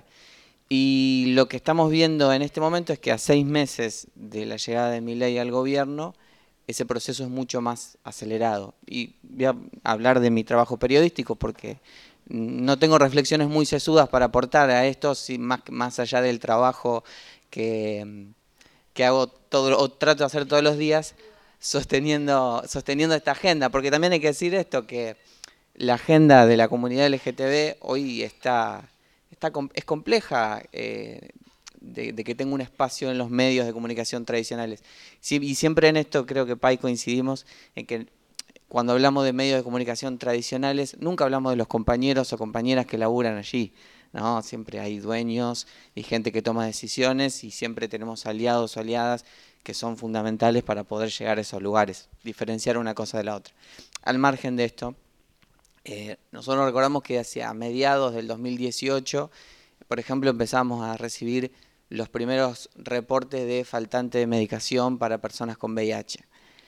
Y lo que estamos viendo en este momento es que a seis meses de la llegada de Milei al gobierno, ese proceso es mucho más acelerado. Y voy a hablar de mi trabajo periodístico porque no tengo reflexiones muy sesudas para aportar a esto, si más, más allá del trabajo que... que hago todo, o trato de hacer todos los días, sosteniendo, sosteniendo esta agenda, porque también hay que decir esto, que la agenda de la comunidad L G T B hoy está, está es compleja, eh, de, de que tenga un espacio en los medios de comunicación tradicionales. Sí, y siempre en esto creo que Pai coincidimos, en que cuando hablamos de medios de comunicación tradicionales, nunca hablamos de los compañeros o compañeras que laburan allí. No, siempre hay dueños y gente que toma decisiones y siempre tenemos aliados o aliadas que son fundamentales para poder llegar a esos lugares, diferenciar una cosa de la otra. Al margen de esto, eh, nosotros recordamos que hacia mediados del dos mil dieciocho, por ejemplo, empezamos a recibir los primeros reportes de faltante de medicación para personas con V I H.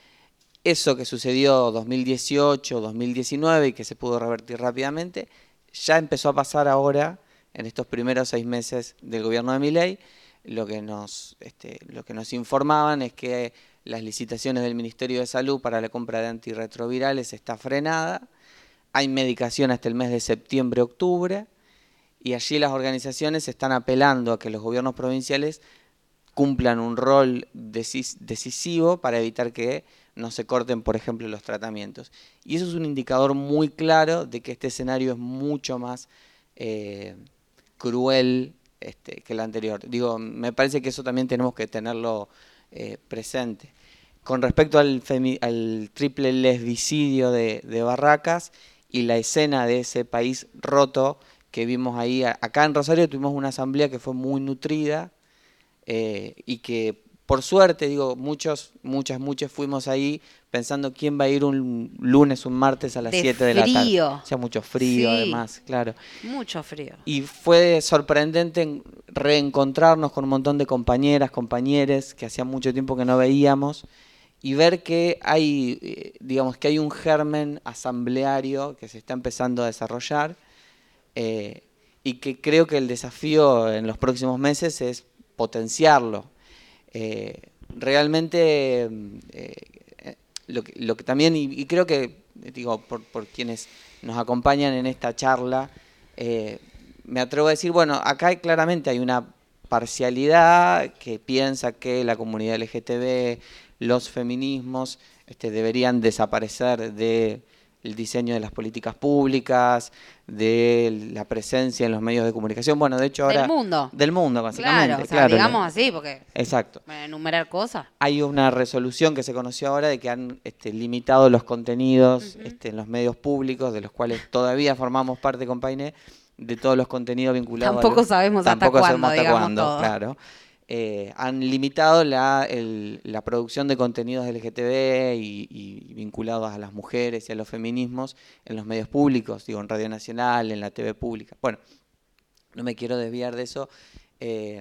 Eso que sucedió dos mil dieciocho, dos mil diecinueve y que se pudo revertir rápidamente, ya empezó a pasar ahora en estos primeros seis meses del gobierno de Milei. Lo que nos, este, lo que nos informaban es que las licitaciones del Ministerio de Salud para la compra de antirretrovirales está frenada, hay medicación hasta el mes de septiembre, octubre, y allí las organizaciones están apelando a que los gobiernos provinciales cumplan un rol decis decisivo para evitar que no se corten, por ejemplo, los tratamientos. Y eso es un indicador muy claro de que este escenario es mucho más eh, cruel este, que el anterior. Digo, me parece que eso también tenemos que tenerlo eh, presente. Con respecto al, al triple lesbicidio de, de Barracas y la escena de ese país roto que vimos ahí. Acá en Rosario tuvimos una asamblea que fue muy nutrida eh, y que por suerte, digo, muchos, muchas, muchas fuimos ahí pensando quién va a ir un lunes, un martes a las siete de la tarde. Frío. Hacía mucho frío, Sí. además, claro. Mucho frío. Y fue sorprendente reencontrarnos con un montón de compañeras, compañeros que hacía mucho tiempo que no veíamos y ver que hay, eh, digamos, que hay un germen asambleario que se está empezando a desarrollar eh, y que creo que el desafío en los próximos meses es potenciarlo. Eh, realmente eh, lo, que, lo que también, y, y creo que, digo, por, por quienes nos acompañan en esta charla, eh, me atrevo a decir, bueno, acá hay, claramente hay una parcialidad que piensa que la comunidad L G T B, los feminismos, este, deberían desaparecer de el diseño de las políticas públicas, de la presencia en los medios de comunicación. Bueno, de hecho ahora... Del mundo. Del mundo, básicamente. Claro, o sea, claro, digamos la- así, porque Exacto. para enumerar cosas. Hay una resolución que se conoció ahora de que han este, limitado los contenidos Ujú. este, en los medios públicos, de los cuales todavía formamos parte con Painé, de todos los contenidos vinculados a Tampoco los- sabemos hasta Tampoco cuándo, sabemos hasta digamos cuándo, todo. claro. Eh, han limitado la, el- la producción de contenidos L G T B y, y vinculados a las mujeres y a los feminismos en los medios públicos, digo, en Radio Nacional, en la T V pública. Bueno, no me quiero desviar de eso. Eh,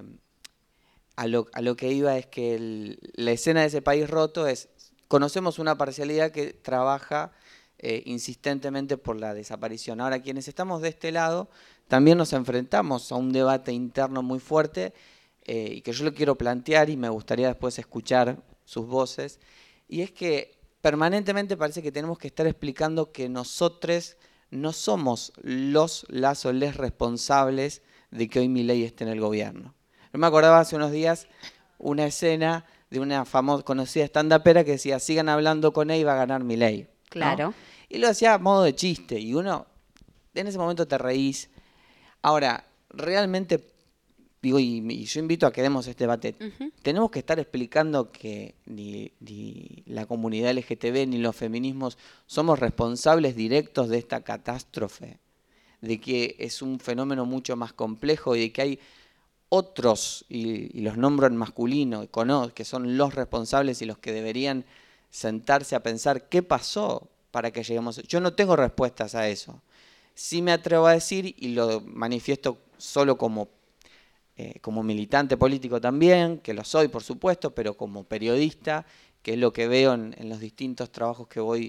a, lo, a lo que iba es que el- la escena de ese país roto es, conocemos una parcialidad que trabaja eh, insistentemente por la desaparición. Ahora, quienes estamos de este lado, también nos enfrentamos a un debate interno muy fuerte eh, y que yo lo quiero plantear y me gustaría después escuchar sus voces, y es que permanentemente parece que tenemos que estar explicando que nosotros no somos los, las o les responsables de que hoy Milei esté en el gobierno. Yo me acordaba hace unos días una escena de una famosa, conocida stand-upera que decía, sigan hablando con él y va a ganar Milei, ¿no? Claro. Y lo hacía a modo de chiste, y uno, en ese momento te reís. Ahora, realmente, digo, y, y yo invito a que demos este debate, Ujú. tenemos que estar explicando que ni, ni la comunidad L G T B ni los feminismos somos responsables directos de esta catástrofe, de que es un fenómeno mucho más complejo y de que hay otros, y, y los nombro en masculino, que son los responsables y los que deberían sentarse a pensar qué pasó para que lleguemos. Yo no tengo respuestas a eso. Sí me atrevo a decir, y lo manifiesto solo como, eh, como militante político también, que lo soy por supuesto, pero como periodista, que es lo que veo en, en los distintos trabajos que voy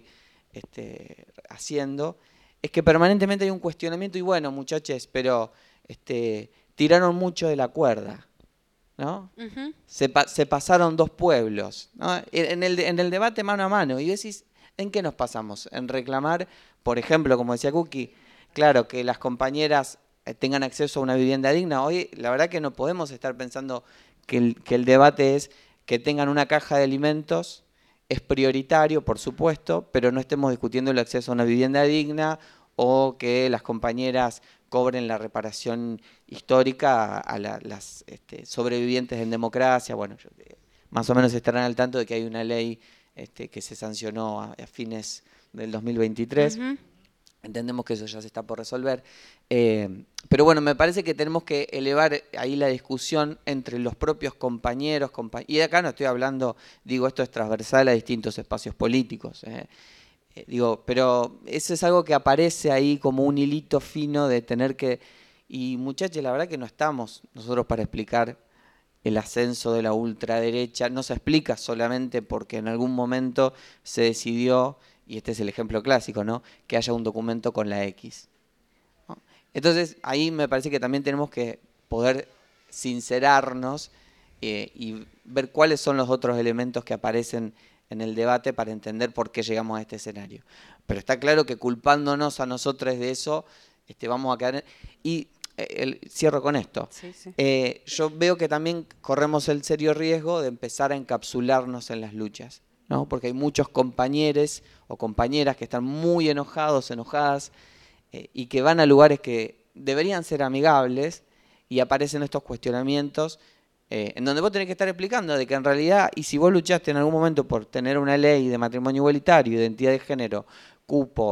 este, haciendo, es que permanentemente hay un cuestionamiento, y bueno, muchachos, pero este, tiraron mucho de la cuerda, ¿no? Ujú. Se, pa- se pasaron dos pueblos, ¿no? En el, en el debate mano a mano, y decís, ¿en qué nos pasamos? En reclamar, por ejemplo, como decía Cookie, claro, que las compañeras eh, tengan acceso a una vivienda digna. Hoy, la verdad que no podemos estar pensando que el, que el debate es que tengan una caja de alimentos, es prioritario, por supuesto, pero no estemos discutiendo el acceso a una vivienda digna o que las compañeras cobren la reparación histórica a, a la- las este, sobrevivientes en democracia. Bueno, yo, eh, más o menos estarán al tanto de que hay una ley este, que se sancionó a, a fines del dos mil veintitrés. Ujú. Entendemos que eso ya se está por resolver. Eh, pero bueno, me parece que tenemos que elevar ahí la discusión entre los propios compañeros. compa- y acá no estoy hablando, digo, esto es transversal a distintos espacios políticos. eh. Eh, digo, pero eso es algo que aparece ahí como un hilito fino de tener que... Y muchachos, la verdad que no estamos nosotros para explicar el ascenso de la ultraderecha. No se explica solamente porque en algún momento se decidió, y este es el ejemplo clásico, ¿no?, que haya un documento con la X, ¿no? Entonces, ahí me parece que también tenemos que poder sincerarnos eh, y ver cuáles son los otros elementos que aparecen en el debate para entender por qué llegamos a este escenario. Pero está claro que culpándonos a nosotros de eso, este, vamos a quedar... en- Y eh, el- cierro con esto. Sí, sí. Eh, yo veo que también corremos el serio riesgo de empezar a encapsularnos en las luchas, ¿no? Porque hay muchos compañeros o compañeras que están muy enojados, enojadas, eh, y que van a lugares que deberían ser amigables y aparecen estos cuestionamientos eh, en donde vos tenés que estar explicando de que en realidad, y si vos luchaste en algún momento por tener una ley de matrimonio igualitario, identidad de género, cupo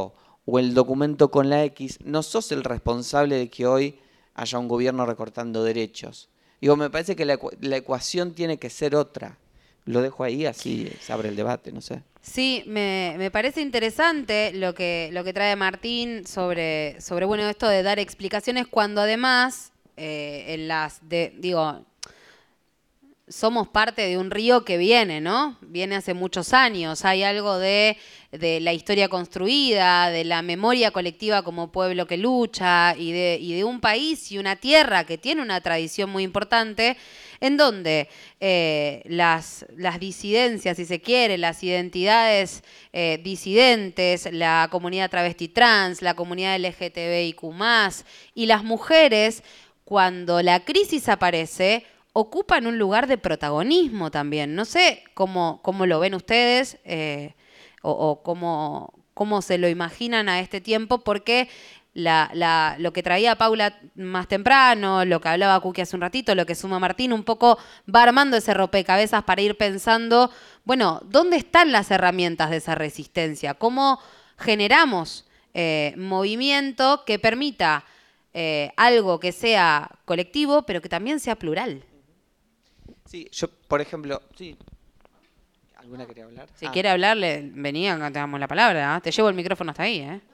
o el documento con la X, no sos el responsable de que hoy haya un gobierno recortando derechos. Digo, me parece que la, la ecuación tiene que ser otra. Lo dejo ahí, así se abre el debate, no sé. Sí, me, me parece interesante lo que, lo que trae Martín sobre, sobre bueno, esto de dar explicaciones cuando además, eh, en las de, digo, somos parte de un río que viene, ¿no? Viene hace muchos años. Hay algo de, de la historia construida, de la memoria colectiva como pueblo que lucha y de, y de un país y una tierra que tiene una tradición muy importante en donde eh, las, las disidencias, si se quiere, las identidades eh, disidentes, la comunidad travesti trans, la comunidad L G T B I Q más, y las mujeres, cuando la crisis aparece, ocupan un lugar de protagonismo también. No sé cómo, cómo lo ven ustedes eh, o, o cómo, cómo se lo imaginan a este tiempo, porque la, la, lo que traía Paula más temprano, lo que hablaba Cookie hace un ratito, lo que suma Martín, un poco va armando ese rompecabezas para ir pensando, bueno, ¿dónde están las herramientas de esa resistencia? ¿Cómo generamos eh, movimiento que permita eh, algo que sea colectivo, pero que también sea plural? Sí, yo, por ejemplo, sí. ¿Alguna quería hablar? Si ah. quiere hablarle, venía, te damos la palabra. ¿eh? Te llevo el micrófono hasta ahí, ¿eh?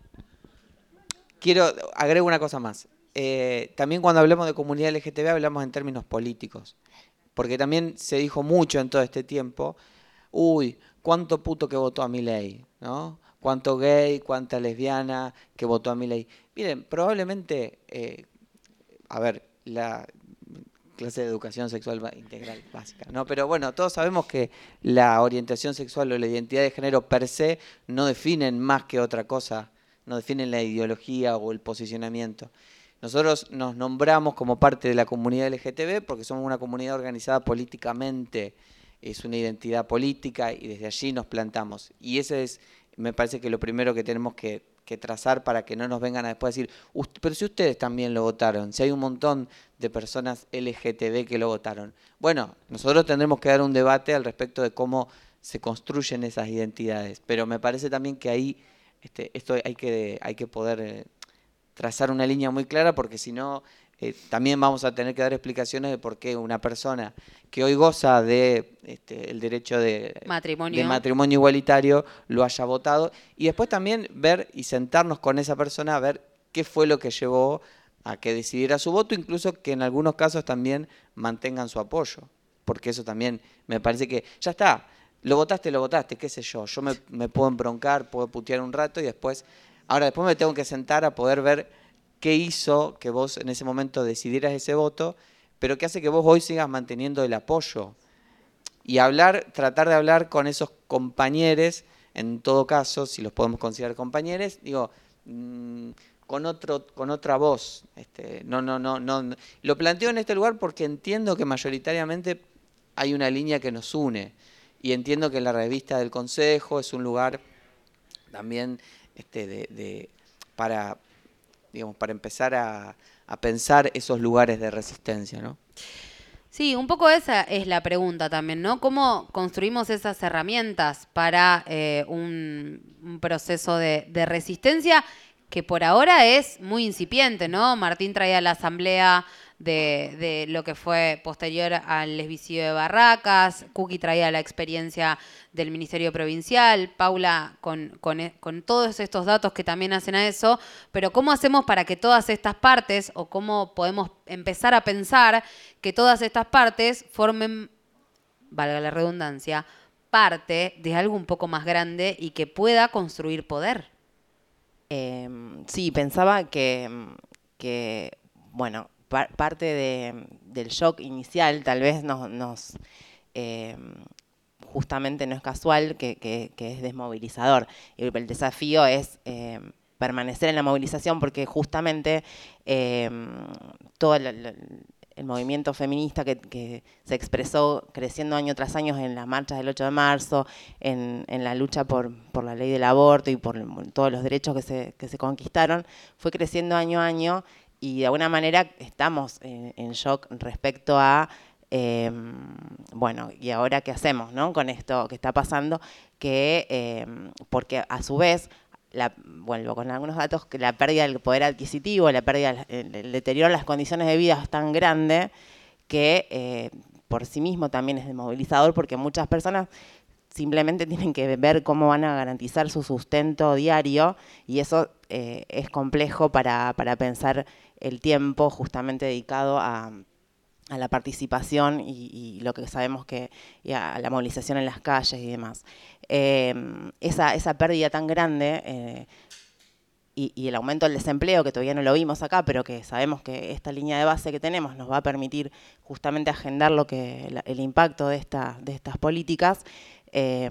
Quiero, agrego una cosa más. Eh, también cuando hablamos de comunidad L G T B hablamos en términos políticos. Porque también se dijo mucho en todo este tiempo, uy, cuánto puto que votó a Milei, ¿no? Cuánto gay, cuánta lesbiana que votó a Milei. Miren, probablemente, eh, a ver, la clase de educación sexual integral básica, ¿no? Pero bueno, todos sabemos que la orientación sexual o la identidad de género per se no definen más que otra cosa, no definen la ideología o el posicionamiento. Nosotros nos nombramos como parte de la comunidad L G T B porque somos una comunidad organizada políticamente, es una identidad política y desde allí nos plantamos. Y ese es, me parece que lo primero que tenemos que, que trazar para que no nos vengan a después decir, pero si ustedes también lo votaron, si hay un montón de personas L G T B que lo votaron. Bueno, nosotros tendremos que dar un debate al respecto de cómo se construyen esas identidades, pero me parece también que ahí este, esto hay que, hay que poder eh, trazar una línea muy clara porque si no eh, también vamos a tener que dar explicaciones de por qué una persona que hoy goza de este, el derecho de matrimonio. de matrimonio igualitario lo haya votado y después también ver y sentarnos con esa persona a ver qué fue lo que llevó a que decidiera su voto, incluso que en algunos casos también mantengan su apoyo, porque eso también me parece que ya está, lo votaste, lo votaste, qué sé yo, yo me, me puedo embroncar, puedo putear un rato y después, ahora después me tengo que sentar a poder ver qué hizo que vos en ese momento decidieras ese voto, pero qué hace que vos hoy sigas manteniendo el apoyo. Y hablar, tratar de hablar con esos compañeros, en todo caso, si los podemos considerar compañeros, digo, mmm, con otro, con otra voz. Este, no, no, no, no. Lo planteo en este lugar porque entiendo que mayoritariamente hay una línea que nos une. Y entiendo que la revista del Consejo es un lugar también este, de, de, para, digamos, para empezar a, a pensar esos lugares de resistencia, ¿no? Sí, un poco esa es la pregunta también, ¿no? ¿Cómo construimos esas herramientas para eh, un, un proceso de, de resistencia que por ahora es muy incipiente, ¿no? Martín traía la asamblea de, de lo que fue posterior al lesbicidio de Barracas, Cookie traía la experiencia del Ministerio Provincial, Paula con, con, con todos estos datos que también hacen a eso, pero ¿cómo hacemos para que todas estas partes, o cómo podemos empezar a pensar que todas estas partes formen, valga la redundancia, parte de algo un poco más grande y que pueda construir poder? Eh, sí, pensaba que, que bueno, par parte de, del shock inicial tal vez nos, nos eh, justamente no es casual, que, que, que es desmovilizador. Y el desafío es eh, permanecer en la movilización porque justamente eh, todo el, el, el movimiento feminista que, que se expresó creciendo año tras año en las marchas del ocho de marzo, en, en la lucha por, por la ley del aborto y por todos los derechos que se, que se conquistaron, fue creciendo año a año y de alguna manera estamos en, en shock respecto a, eh, bueno, ¿y ahora qué hacemos, no? Con esto que está pasando, que eh, porque a su vez la, vuelvo con algunos datos, que la pérdida del poder adquisitivo, la pérdida, el, el deterioro de las condiciones de vida es tan grande que eh, por sí mismo también es desmovilizador, porque muchas personas simplemente tienen que ver cómo van a garantizar su sustento diario, y eso eh, es complejo para, para pensar el tiempo justamente dedicado a, a la participación y, y lo que sabemos que y a la movilización en las calles y demás. Eh, esa, esa pérdida tan grande eh, y, y el aumento del desempleo, que todavía no lo vimos acá, pero que sabemos que esta línea de base que tenemos nos va a permitir justamente agendar lo que, el, el impacto de, esta, de estas políticas, eh,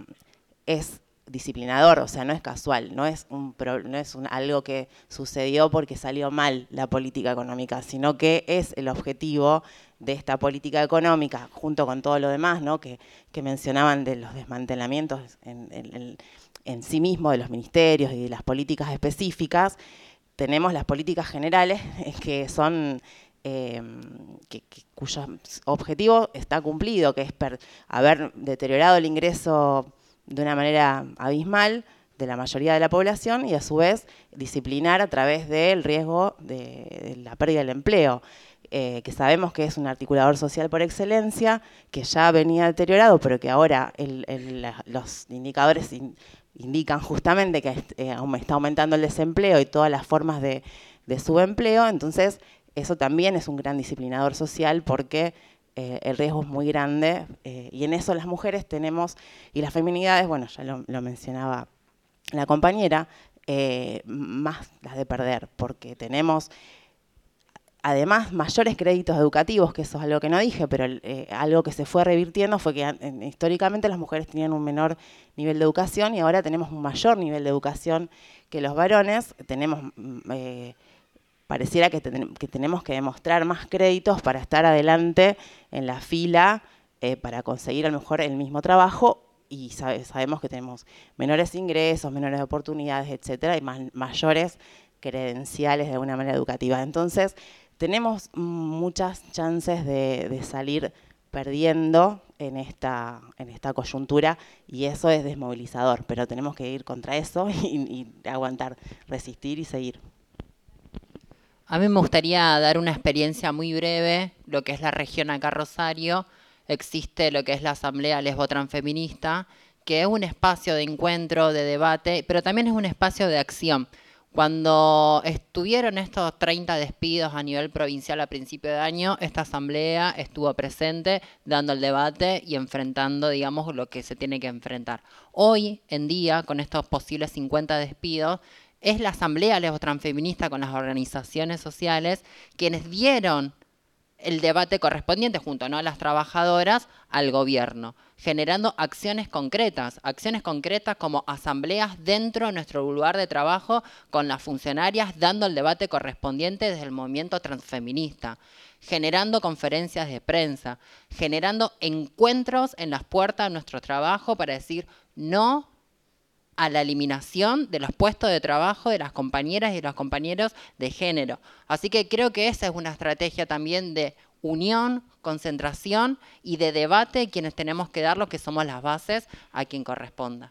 es disciplinador, o sea, no es casual, no es, un, no es un, algo que sucedió porque salió mal la política económica, sino que es el objetivo de esta política económica, junto con todo lo demás, ¿no? que, que mencionaban de los desmantelamientos en, en, en, en sí mismo de los ministerios y de las políticas específicas. Tenemos las políticas generales que son eh, que, que, cuyo objetivo está cumplido, que es per, haber deteriorado el ingreso de una manera abismal de la mayoría de la población y a su vez disciplinar a través del riesgo de, de la pérdida del empleo, eh, que sabemos que es un articulador social por excelencia, que ya venía deteriorado, pero que ahora el, el, la, los indicadores in, indican justamente que eh, está aumentando el desempleo y todas las formas de, de subempleo. Entonces eso también es un gran disciplinador social, porque Eh, el riesgo es muy grande, eh, y en eso las mujeres tenemos, y las feminidades, bueno, ya lo, lo mencionaba la compañera, eh, más las de perder, porque tenemos además mayores créditos educativos, que eso es algo que no dije, pero eh, algo que se fue revirtiendo fue que eh, históricamente las mujeres tenían un menor nivel de educación y ahora tenemos un mayor nivel de educación que los varones. Tenemos eh, pareciera que, ten, que tenemos que demostrar más créditos para estar adelante en la fila, eh, para conseguir a lo mejor el mismo trabajo, y sabe, sabemos que tenemos menores ingresos, menores oportunidades, etcétera, y más, mayores credenciales de alguna manera educativa. Entonces, tenemos muchas chances de, de salir perdiendo en esta, en esta coyuntura, y eso es desmovilizador, pero tenemos que ir contra eso y, y aguantar, resistir y seguir. A mí me gustaría dar una experiencia muy breve, lo que es la región acá Rosario. Existe lo que es la Asamblea Lesbo-Transfeminista, que es un espacio de encuentro, de debate, pero también es un espacio de acción. Cuando estuvieron estos treinta despidos a nivel provincial a principio de año, esta asamblea estuvo presente dando el debate y enfrentando, digamos, lo que se tiene que enfrentar. Hoy en día, con estos posibles cincuenta despidos, es la Asamblea Lesbo-Transfeminista con las organizaciones sociales quienes dieron el debate correspondiente junto, ¿no?, a las trabajadoras al gobierno, generando acciones concretas, acciones concretas como asambleas dentro de nuestro lugar de trabajo con las funcionarias dando el debate correspondiente desde el movimiento transfeminista, generando conferencias de prensa, generando encuentros en las puertas de nuestro trabajo para decir no a la eliminación de los puestos de trabajo de las compañeras y los compañeros de género. Así que creo que esa es una estrategia también de unión, concentración y de debate, quienes tenemos que dar lo que somos las bases a quien corresponda.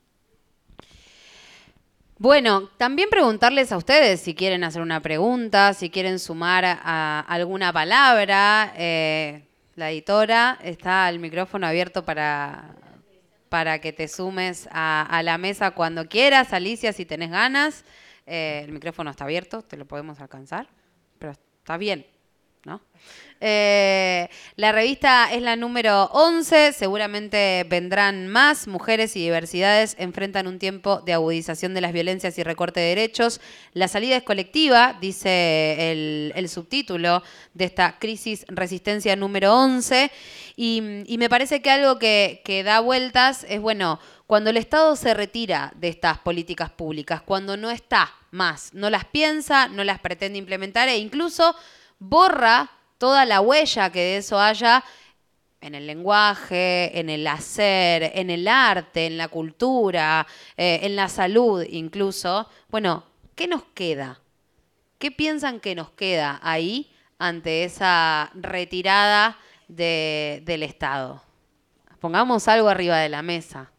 Bueno, también preguntarles a ustedes si quieren hacer una pregunta, si quieren sumar a alguna palabra. Eh, la editora está el micrófono abierto para... para que te sumes a, a la mesa cuando quieras. Alicia, si tenés ganas, eh, el micrófono está abierto, te lo podemos alcanzar, pero está bien, ¿no? Eh, la revista es la número once, seguramente vendrán más. Mujeres y diversidades enfrentan un tiempo de agudización de las violencias y recorte de derechos. La salida es colectiva, dice el, el subtítulo de esta crisis resistencia número once. Y, y me parece que algo que, que da vueltas es, bueno, cuando el Estado se retira de estas políticas públicas, cuando no está más, no las piensa, no las pretende implementar e incluso borra toda la huella que de eso haya en el lenguaje, en el hacer, en el arte, en la cultura, eh, en la salud incluso. Bueno, ¿qué nos queda? ¿Qué piensan que nos queda ahí ante esa retirada de, del Estado? Pongamos algo arriba de la mesa.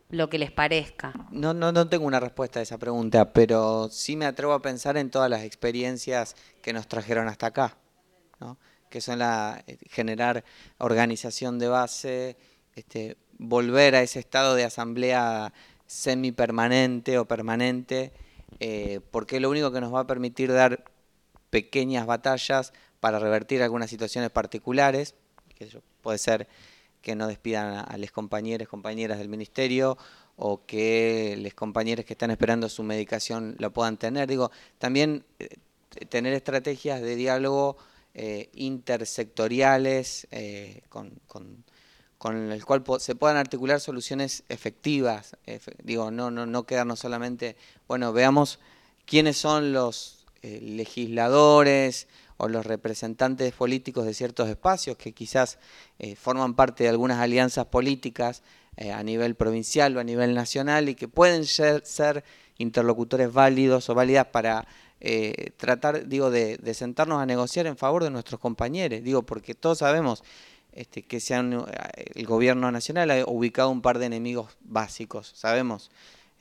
lo que les parezca. No, no, no tengo una respuesta a esa pregunta, pero sí me atrevo a pensar en todas las experiencias que nos trajeron hasta acá, ¿no? Que son la generar organización de base, este, volver a ese estado de asamblea semipermanente o permanente, eh, porque es lo único que nos va a permitir dar pequeñas batallas para revertir algunas situaciones particulares, que puede ser que no despidan a, a los compañeros, compañeras del ministerio, o que los compañeros que están esperando su medicación la puedan tener. Digo, también eh, tener estrategias de diálogo eh, intersectoriales eh, con, con, con el cual se puedan articular soluciones efectivas. Efe, digo, no, no, no quedarnos solamente, bueno, veamos quiénes son los eh, legisladores o los representantes políticos de ciertos espacios que quizás eh, forman parte de algunas alianzas políticas eh, a nivel provincial o a nivel nacional y que pueden ser, ser interlocutores válidos o válidas para eh, tratar, digo, de, de sentarnos a negociar en favor de nuestros compañeros. Digo, porque todos sabemos este, que se han, el gobierno nacional ha ubicado un par de enemigos básicos, sabemos.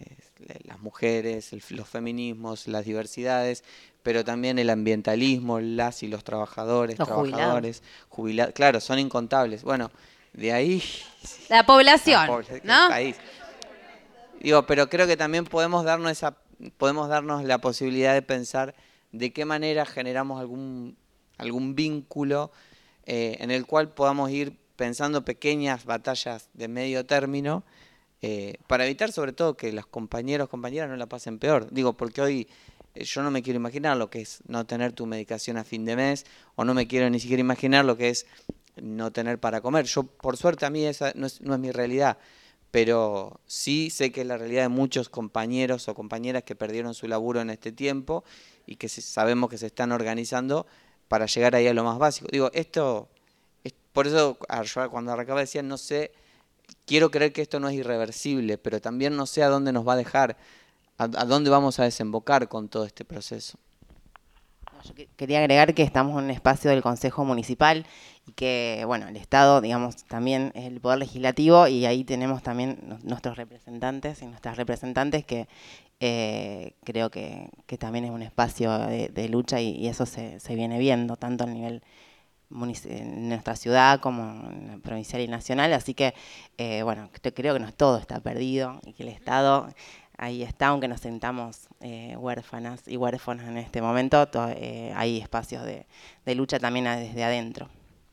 Eh, las mujeres, el, los feminismos, las diversidades, pero también el ambientalismo, las y los trabajadores, los trabajadores, jubilados, claro, son incontables. Bueno, de ahí... La población, la población ¿no? El país. Digo, pero creo que también podemos darnos esa, podemos darnos la posibilidad de pensar de qué manera generamos algún, algún vínculo eh, en el cual podamos ir pensando pequeñas batallas de medio término, eh, para evitar sobre todo que los compañeros, compañeras no la pasen peor. Digo, porque hoy yo no me quiero imaginar lo que es no tener tu medicación a fin de mes, o no me quiero ni siquiera imaginar lo que es no tener para comer. Yo, por suerte, a mí esa no es, no es mi realidad, pero sí sé que es la realidad de muchos compañeros o compañeras que perdieron su laburo en este tiempo y que se, sabemos que se están organizando para llegar ahí a lo más básico. Digo, esto, es, por eso yo cuando arrancaba decía, no sé, quiero creer que esto no es irreversible, pero también no sé a dónde nos va a dejar, a, a dónde vamos a desembocar con todo este proceso. Yo quería agregar que estamos en un espacio del Consejo Municipal y que, bueno, el Estado, digamos, también es el Poder Legislativo y ahí tenemos también nuestros representantes y nuestras representantes que eh, creo que, que también es un espacio de, de lucha y, y eso se, se viene viendo tanto a nivel en nuestra ciudad como en la provincial y nacional, así que, eh, bueno, creo que no todo está perdido y que el Estado... Ahí está, aunque nos sentamos eh, huérfanas y huérfanos en este momento, to, eh, hay espacios de, de lucha también desde adentro.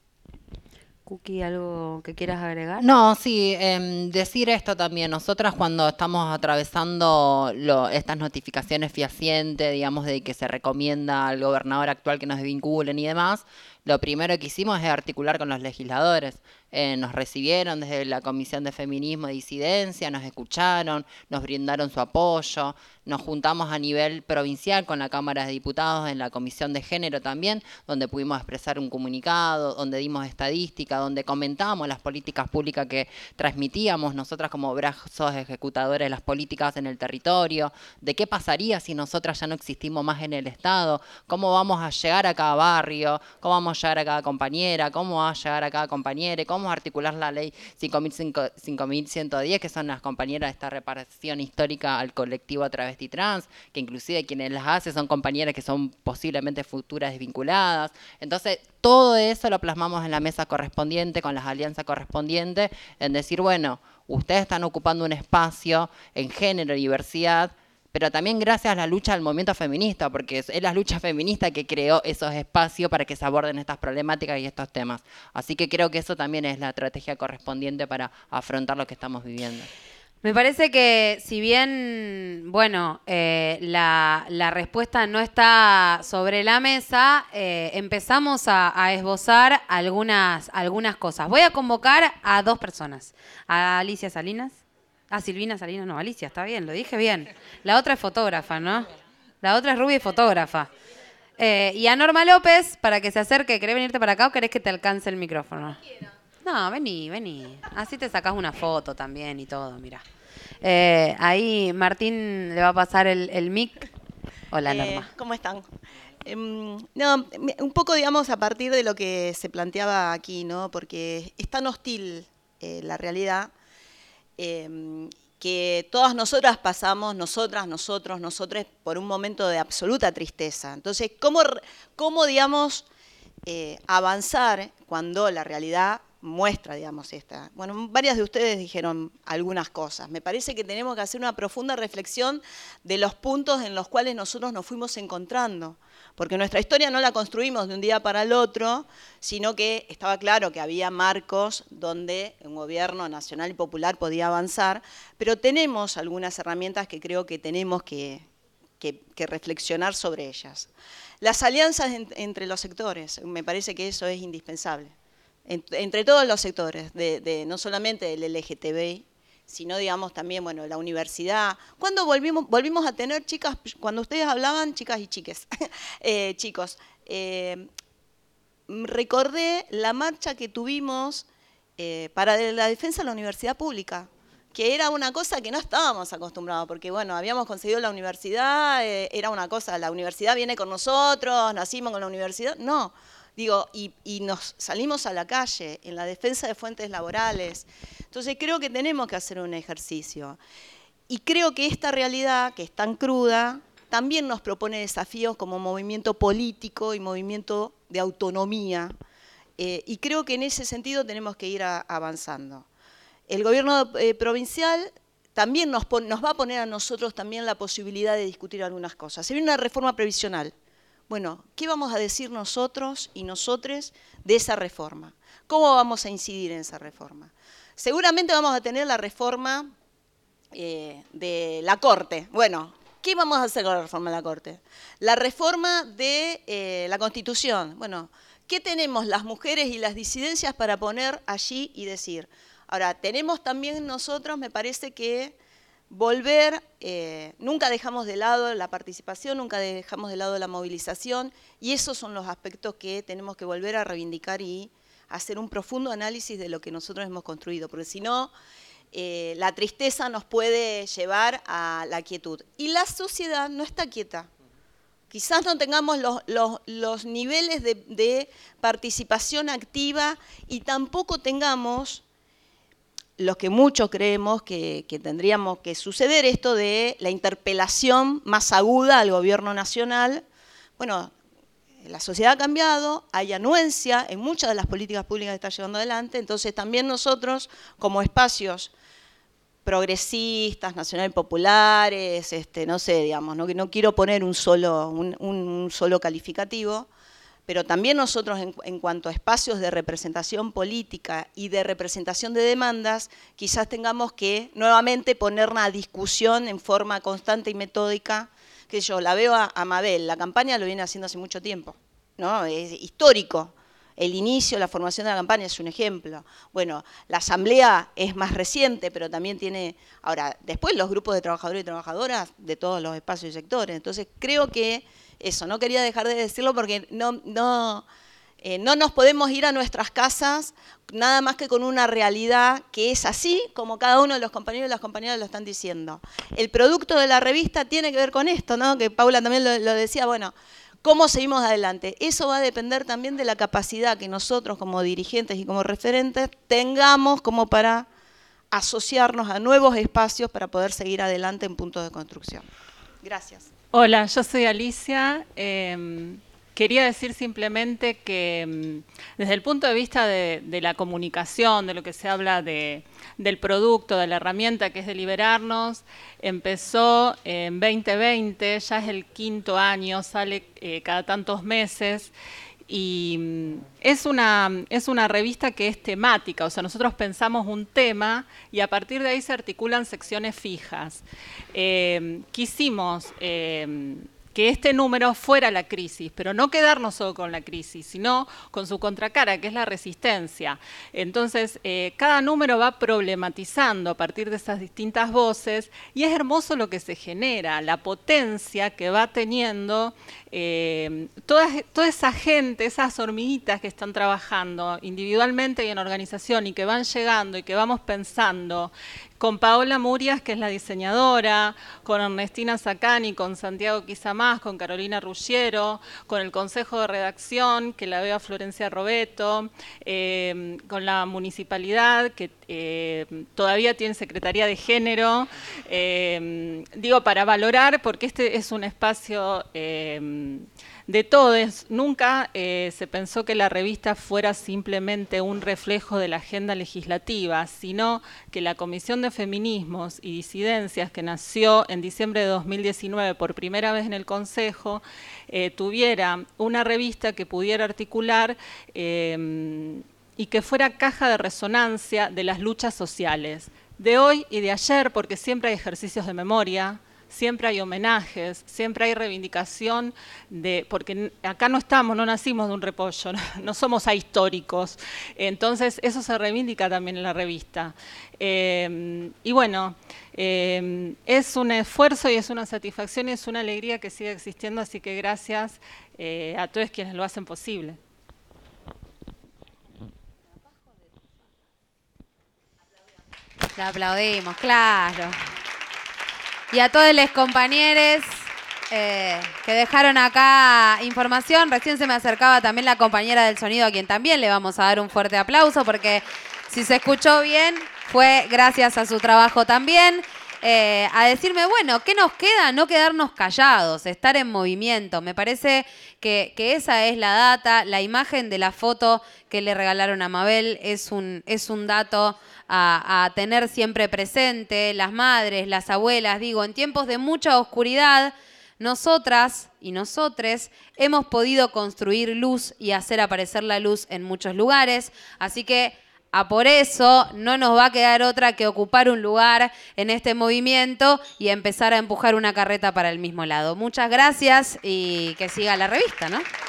Cookie, ¿algo que quieras agregar? No, sí, eh, decir esto también. Nosotras cuando estamos atravesando lo, estas notificaciones fehacientes, digamos, de que se recomienda al gobernador actual que nos vinculen y demás, lo primero que hicimos es articular con los legisladores. Eh, nos recibieron desde la Comisión de Feminismo y Disidencia, nos escucharon, nos brindaron su apoyo, nos juntamos a nivel provincial con la Cámara de Diputados en la Comisión de Género también, donde pudimos expresar un comunicado, donde dimos estadística, donde comentamos las políticas públicas que transmitíamos nosotras como brazos ejecutadores de las políticas en el territorio, de qué pasaría si nosotras ya no existimos más en el Estado, cómo vamos a llegar a cada barrio, cómo vamos a llegar a cada compañera, cómo va a llegar a cada compañera, cómo articular la ley cinco mil ciento diez, que son las compañeras de esta reparación histórica al colectivo travesti trans, que inclusive quienes las hacen son compañeras que son posiblemente futuras desvinculadas. Entonces, todo eso lo plasmamos en la mesa correspondiente, con las alianzas correspondientes, en decir, bueno, ustedes están ocupando un espacio en género y diversidad, pero también gracias a la lucha del movimiento feminista, porque es la lucha feminista que creó esos espacios para que se aborden estas problemáticas y estos temas. Así que creo que eso también es la estrategia correspondiente para afrontar lo que estamos viviendo. Me parece que si bien, bueno, eh, la, la respuesta no está sobre la mesa, eh, empezamos a, a esbozar algunas, algunas cosas. Voy a convocar a dos personas, a Alicia Salinas. Ah, Silvina Salinas, no, Alicia, está bien, lo dije bien. La otra es fotógrafa, ¿no? La otra es rubia y fotógrafa. Eh, y a Norma López, para que se acerque, ¿querés venirte para acá o querés que te alcance el micrófono? No, vení, vení. Así te sacás una foto también y todo, mira. Eh, ahí Martín le va a pasar el, el mic. Hola, eh, Norma. ¿Cómo están? Eh, no, un poco, digamos, a partir de lo que se planteaba aquí, ¿no? Porque es tan hostil eh, la realidad. Eh, que todas nosotras pasamos, nosotras, nosotros, nosotros, por un momento de absoluta tristeza. Entonces, ¿cómo, cómo digamos, eh, avanzar cuando la realidad muestra, digamos, esta? Bueno, varias de ustedes dijeron algunas cosas. Me parece que tenemos que hacer una profunda reflexión de los puntos en los cuales nosotros nos fuimos encontrando. Porque nuestra historia no la construimos de un día para el otro, sino que estaba claro que había marcos donde un gobierno nacional y popular podía avanzar, pero tenemos algunas herramientas que creo que tenemos que, que, que reflexionar sobre ellas. Las alianzas en, entre los sectores, me parece que eso es indispensable. Entre todos los sectores, de, de, no solamente del L G T B, sino, digamos, también, bueno, la universidad. ¿Cuándo volvimos, volvimos a tener, chicas, cuando ustedes hablaban, chicas y chiques, eh, chicos, eh, recordé la marcha que tuvimos eh, para la defensa de la universidad pública, que era una cosa que no estábamos acostumbrados, porque, bueno, habíamos conseguido la universidad, eh, era una cosa, la universidad viene con nosotros, nacimos con la universidad, no. Digo, y, y nos salimos a la calle en la defensa de fuentes laborales. Entonces creo que tenemos que hacer un ejercicio. Y creo que esta realidad, que es tan cruda, también nos propone desafíos como movimiento político y movimiento de autonomía. Eh, y creo que en ese sentido tenemos que ir a, avanzando. El gobierno eh, provincial también nos, pon, nos va a poner a nosotros también la posibilidad de discutir algunas cosas. Se viene una reforma previsional. Bueno, ¿qué vamos a decir nosotros y nosotres de esa reforma? ¿Cómo vamos a incidir en esa reforma? Seguramente vamos a tener la reforma eh, de la Corte. Bueno, ¿qué vamos a hacer con la reforma de la Corte? La reforma de eh, la Constitución. Bueno, ¿qué tenemos las mujeres y las disidencias para poner allí y decir? Ahora, tenemos también nosotros, me parece que volver, eh, nunca dejamos de lado la participación, nunca dejamos de lado la movilización, y esos son los aspectos que tenemos que volver a reivindicar y hacer un profundo análisis de lo que nosotros hemos construido, porque si no, eh, la tristeza nos puede llevar a la quietud. Y la sociedad no está quieta. Quizás no tengamos los, los, los niveles de, de participación activa y tampoco tengamos los que muchos creemos que, que tendríamos que suceder, esto de la interpelación más aguda al gobierno nacional. Bueno, la sociedad ha cambiado, hay anuencia en muchas de las políticas públicas que está llevando adelante, entonces también nosotros, como espacios progresistas, nacionales populares, este, no sé, digamos, no, no quiero poner un solo, un, un solo calificativo, pero también nosotros en, en cuanto a espacios de representación política y de representación de demandas, quizás tengamos que nuevamente ponerla a discusión en forma constante y metódica, que yo la veo a, a Mabel, la campaña lo viene haciendo hace mucho tiempo, ¿no? Es histórico. El inicio, la formación de la campaña es un ejemplo. Bueno, la asamblea es más reciente, pero también tiene, ahora, después los grupos de trabajadores y trabajadoras de todos los espacios y sectores. Entonces creo que eso, no quería dejar de decirlo porque no, no, eh, no nos podemos ir a nuestras casas nada más que con una realidad que es así, como cada uno de los compañeros y las compañeras lo están diciendo. El producto de la revista tiene que ver con esto, ¿no? Que Paula también lo, lo decía, bueno, ¿cómo seguimos adelante? Eso va a depender también de la capacidad que nosotros como dirigentes y como referentes tengamos como para asociarnos a nuevos espacios para poder seguir adelante en puntos de construcción. Gracias. Hola, yo soy Alicia. Eh, quería decir simplemente que desde el punto de vista de, de la comunicación, de lo que se habla de, del producto, de la herramienta que es Deliberarnos, empezó en veinte veinte, ya es el quinto año, sale eh, cada tantos meses. Y es una, es una revista que es temática, o sea, nosotros pensamos un tema y a partir de ahí se articulan secciones fijas. Eh, quisimos eh, que este número fuera la crisis, pero no quedarnos solo con la crisis, sino con su contracara, que es la resistencia. Entonces, eh, cada número va problematizando a partir de esas distintas voces y es hermoso lo que se genera, la potencia que va teniendo eh, toda, toda esa gente, esas hormiguitas que están trabajando individualmente y en organización y que van llegando y que vamos pensando con Paola Murias, que es la diseñadora, con Ernestina Sacani, con Santiago Quizamás, con Carolina Ruggiero, con el Consejo de Redacción, que la veo a Florencia Robeto, eh, con la municipalidad, que eh, todavía tiene Secretaría de Género, eh, digo, para valorar, porque este es un espacio eh, de todos. Nunca eh, se pensó que la revista fuera simplemente un reflejo de la agenda legislativa, sino que la Comisión de Feminismos y Disidencias, que nació en diciembre de dos mil diecinueve por primera vez en el Consejo, eh, tuviera una revista que pudiera articular eh, y que fuera caja de resonancia de las luchas sociales, de hoy y de ayer, porque siempre hay ejercicios de memoria, siempre hay homenajes, siempre hay reivindicación, de, porque acá no estamos, no nacimos de un repollo, no, no somos ahistóricos. Entonces eso se reivindica también en la revista. Eh, y bueno, eh, es un esfuerzo y es una satisfacción y es una alegría que siga existiendo, así que gracias eh, a todos quienes lo hacen posible. La aplaudimos, claro. Y a todos los compañeros eh, que dejaron acá información. Recién se me acercaba también la compañera del sonido, a quien también le vamos a dar un fuerte aplauso, porque si se escuchó bien, fue gracias a su trabajo también. Eh, a decirme, bueno, ¿qué nos queda? No quedarnos callados, estar en movimiento. Me parece que, que esa es la data. La imagen de la foto que le regalaron a Mabel es un, es un dato a, a tener siempre presente. Las madres, las abuelas, digo, en tiempos de mucha oscuridad, nosotras y nosotres hemos podido construir luz y hacer aparecer la luz en muchos lugares. Así que a por eso no nos va a quedar otra que ocupar un lugar en este movimiento y empezar a empujar una carreta para el mismo lado. Muchas gracias y que siga la revista, ¿no?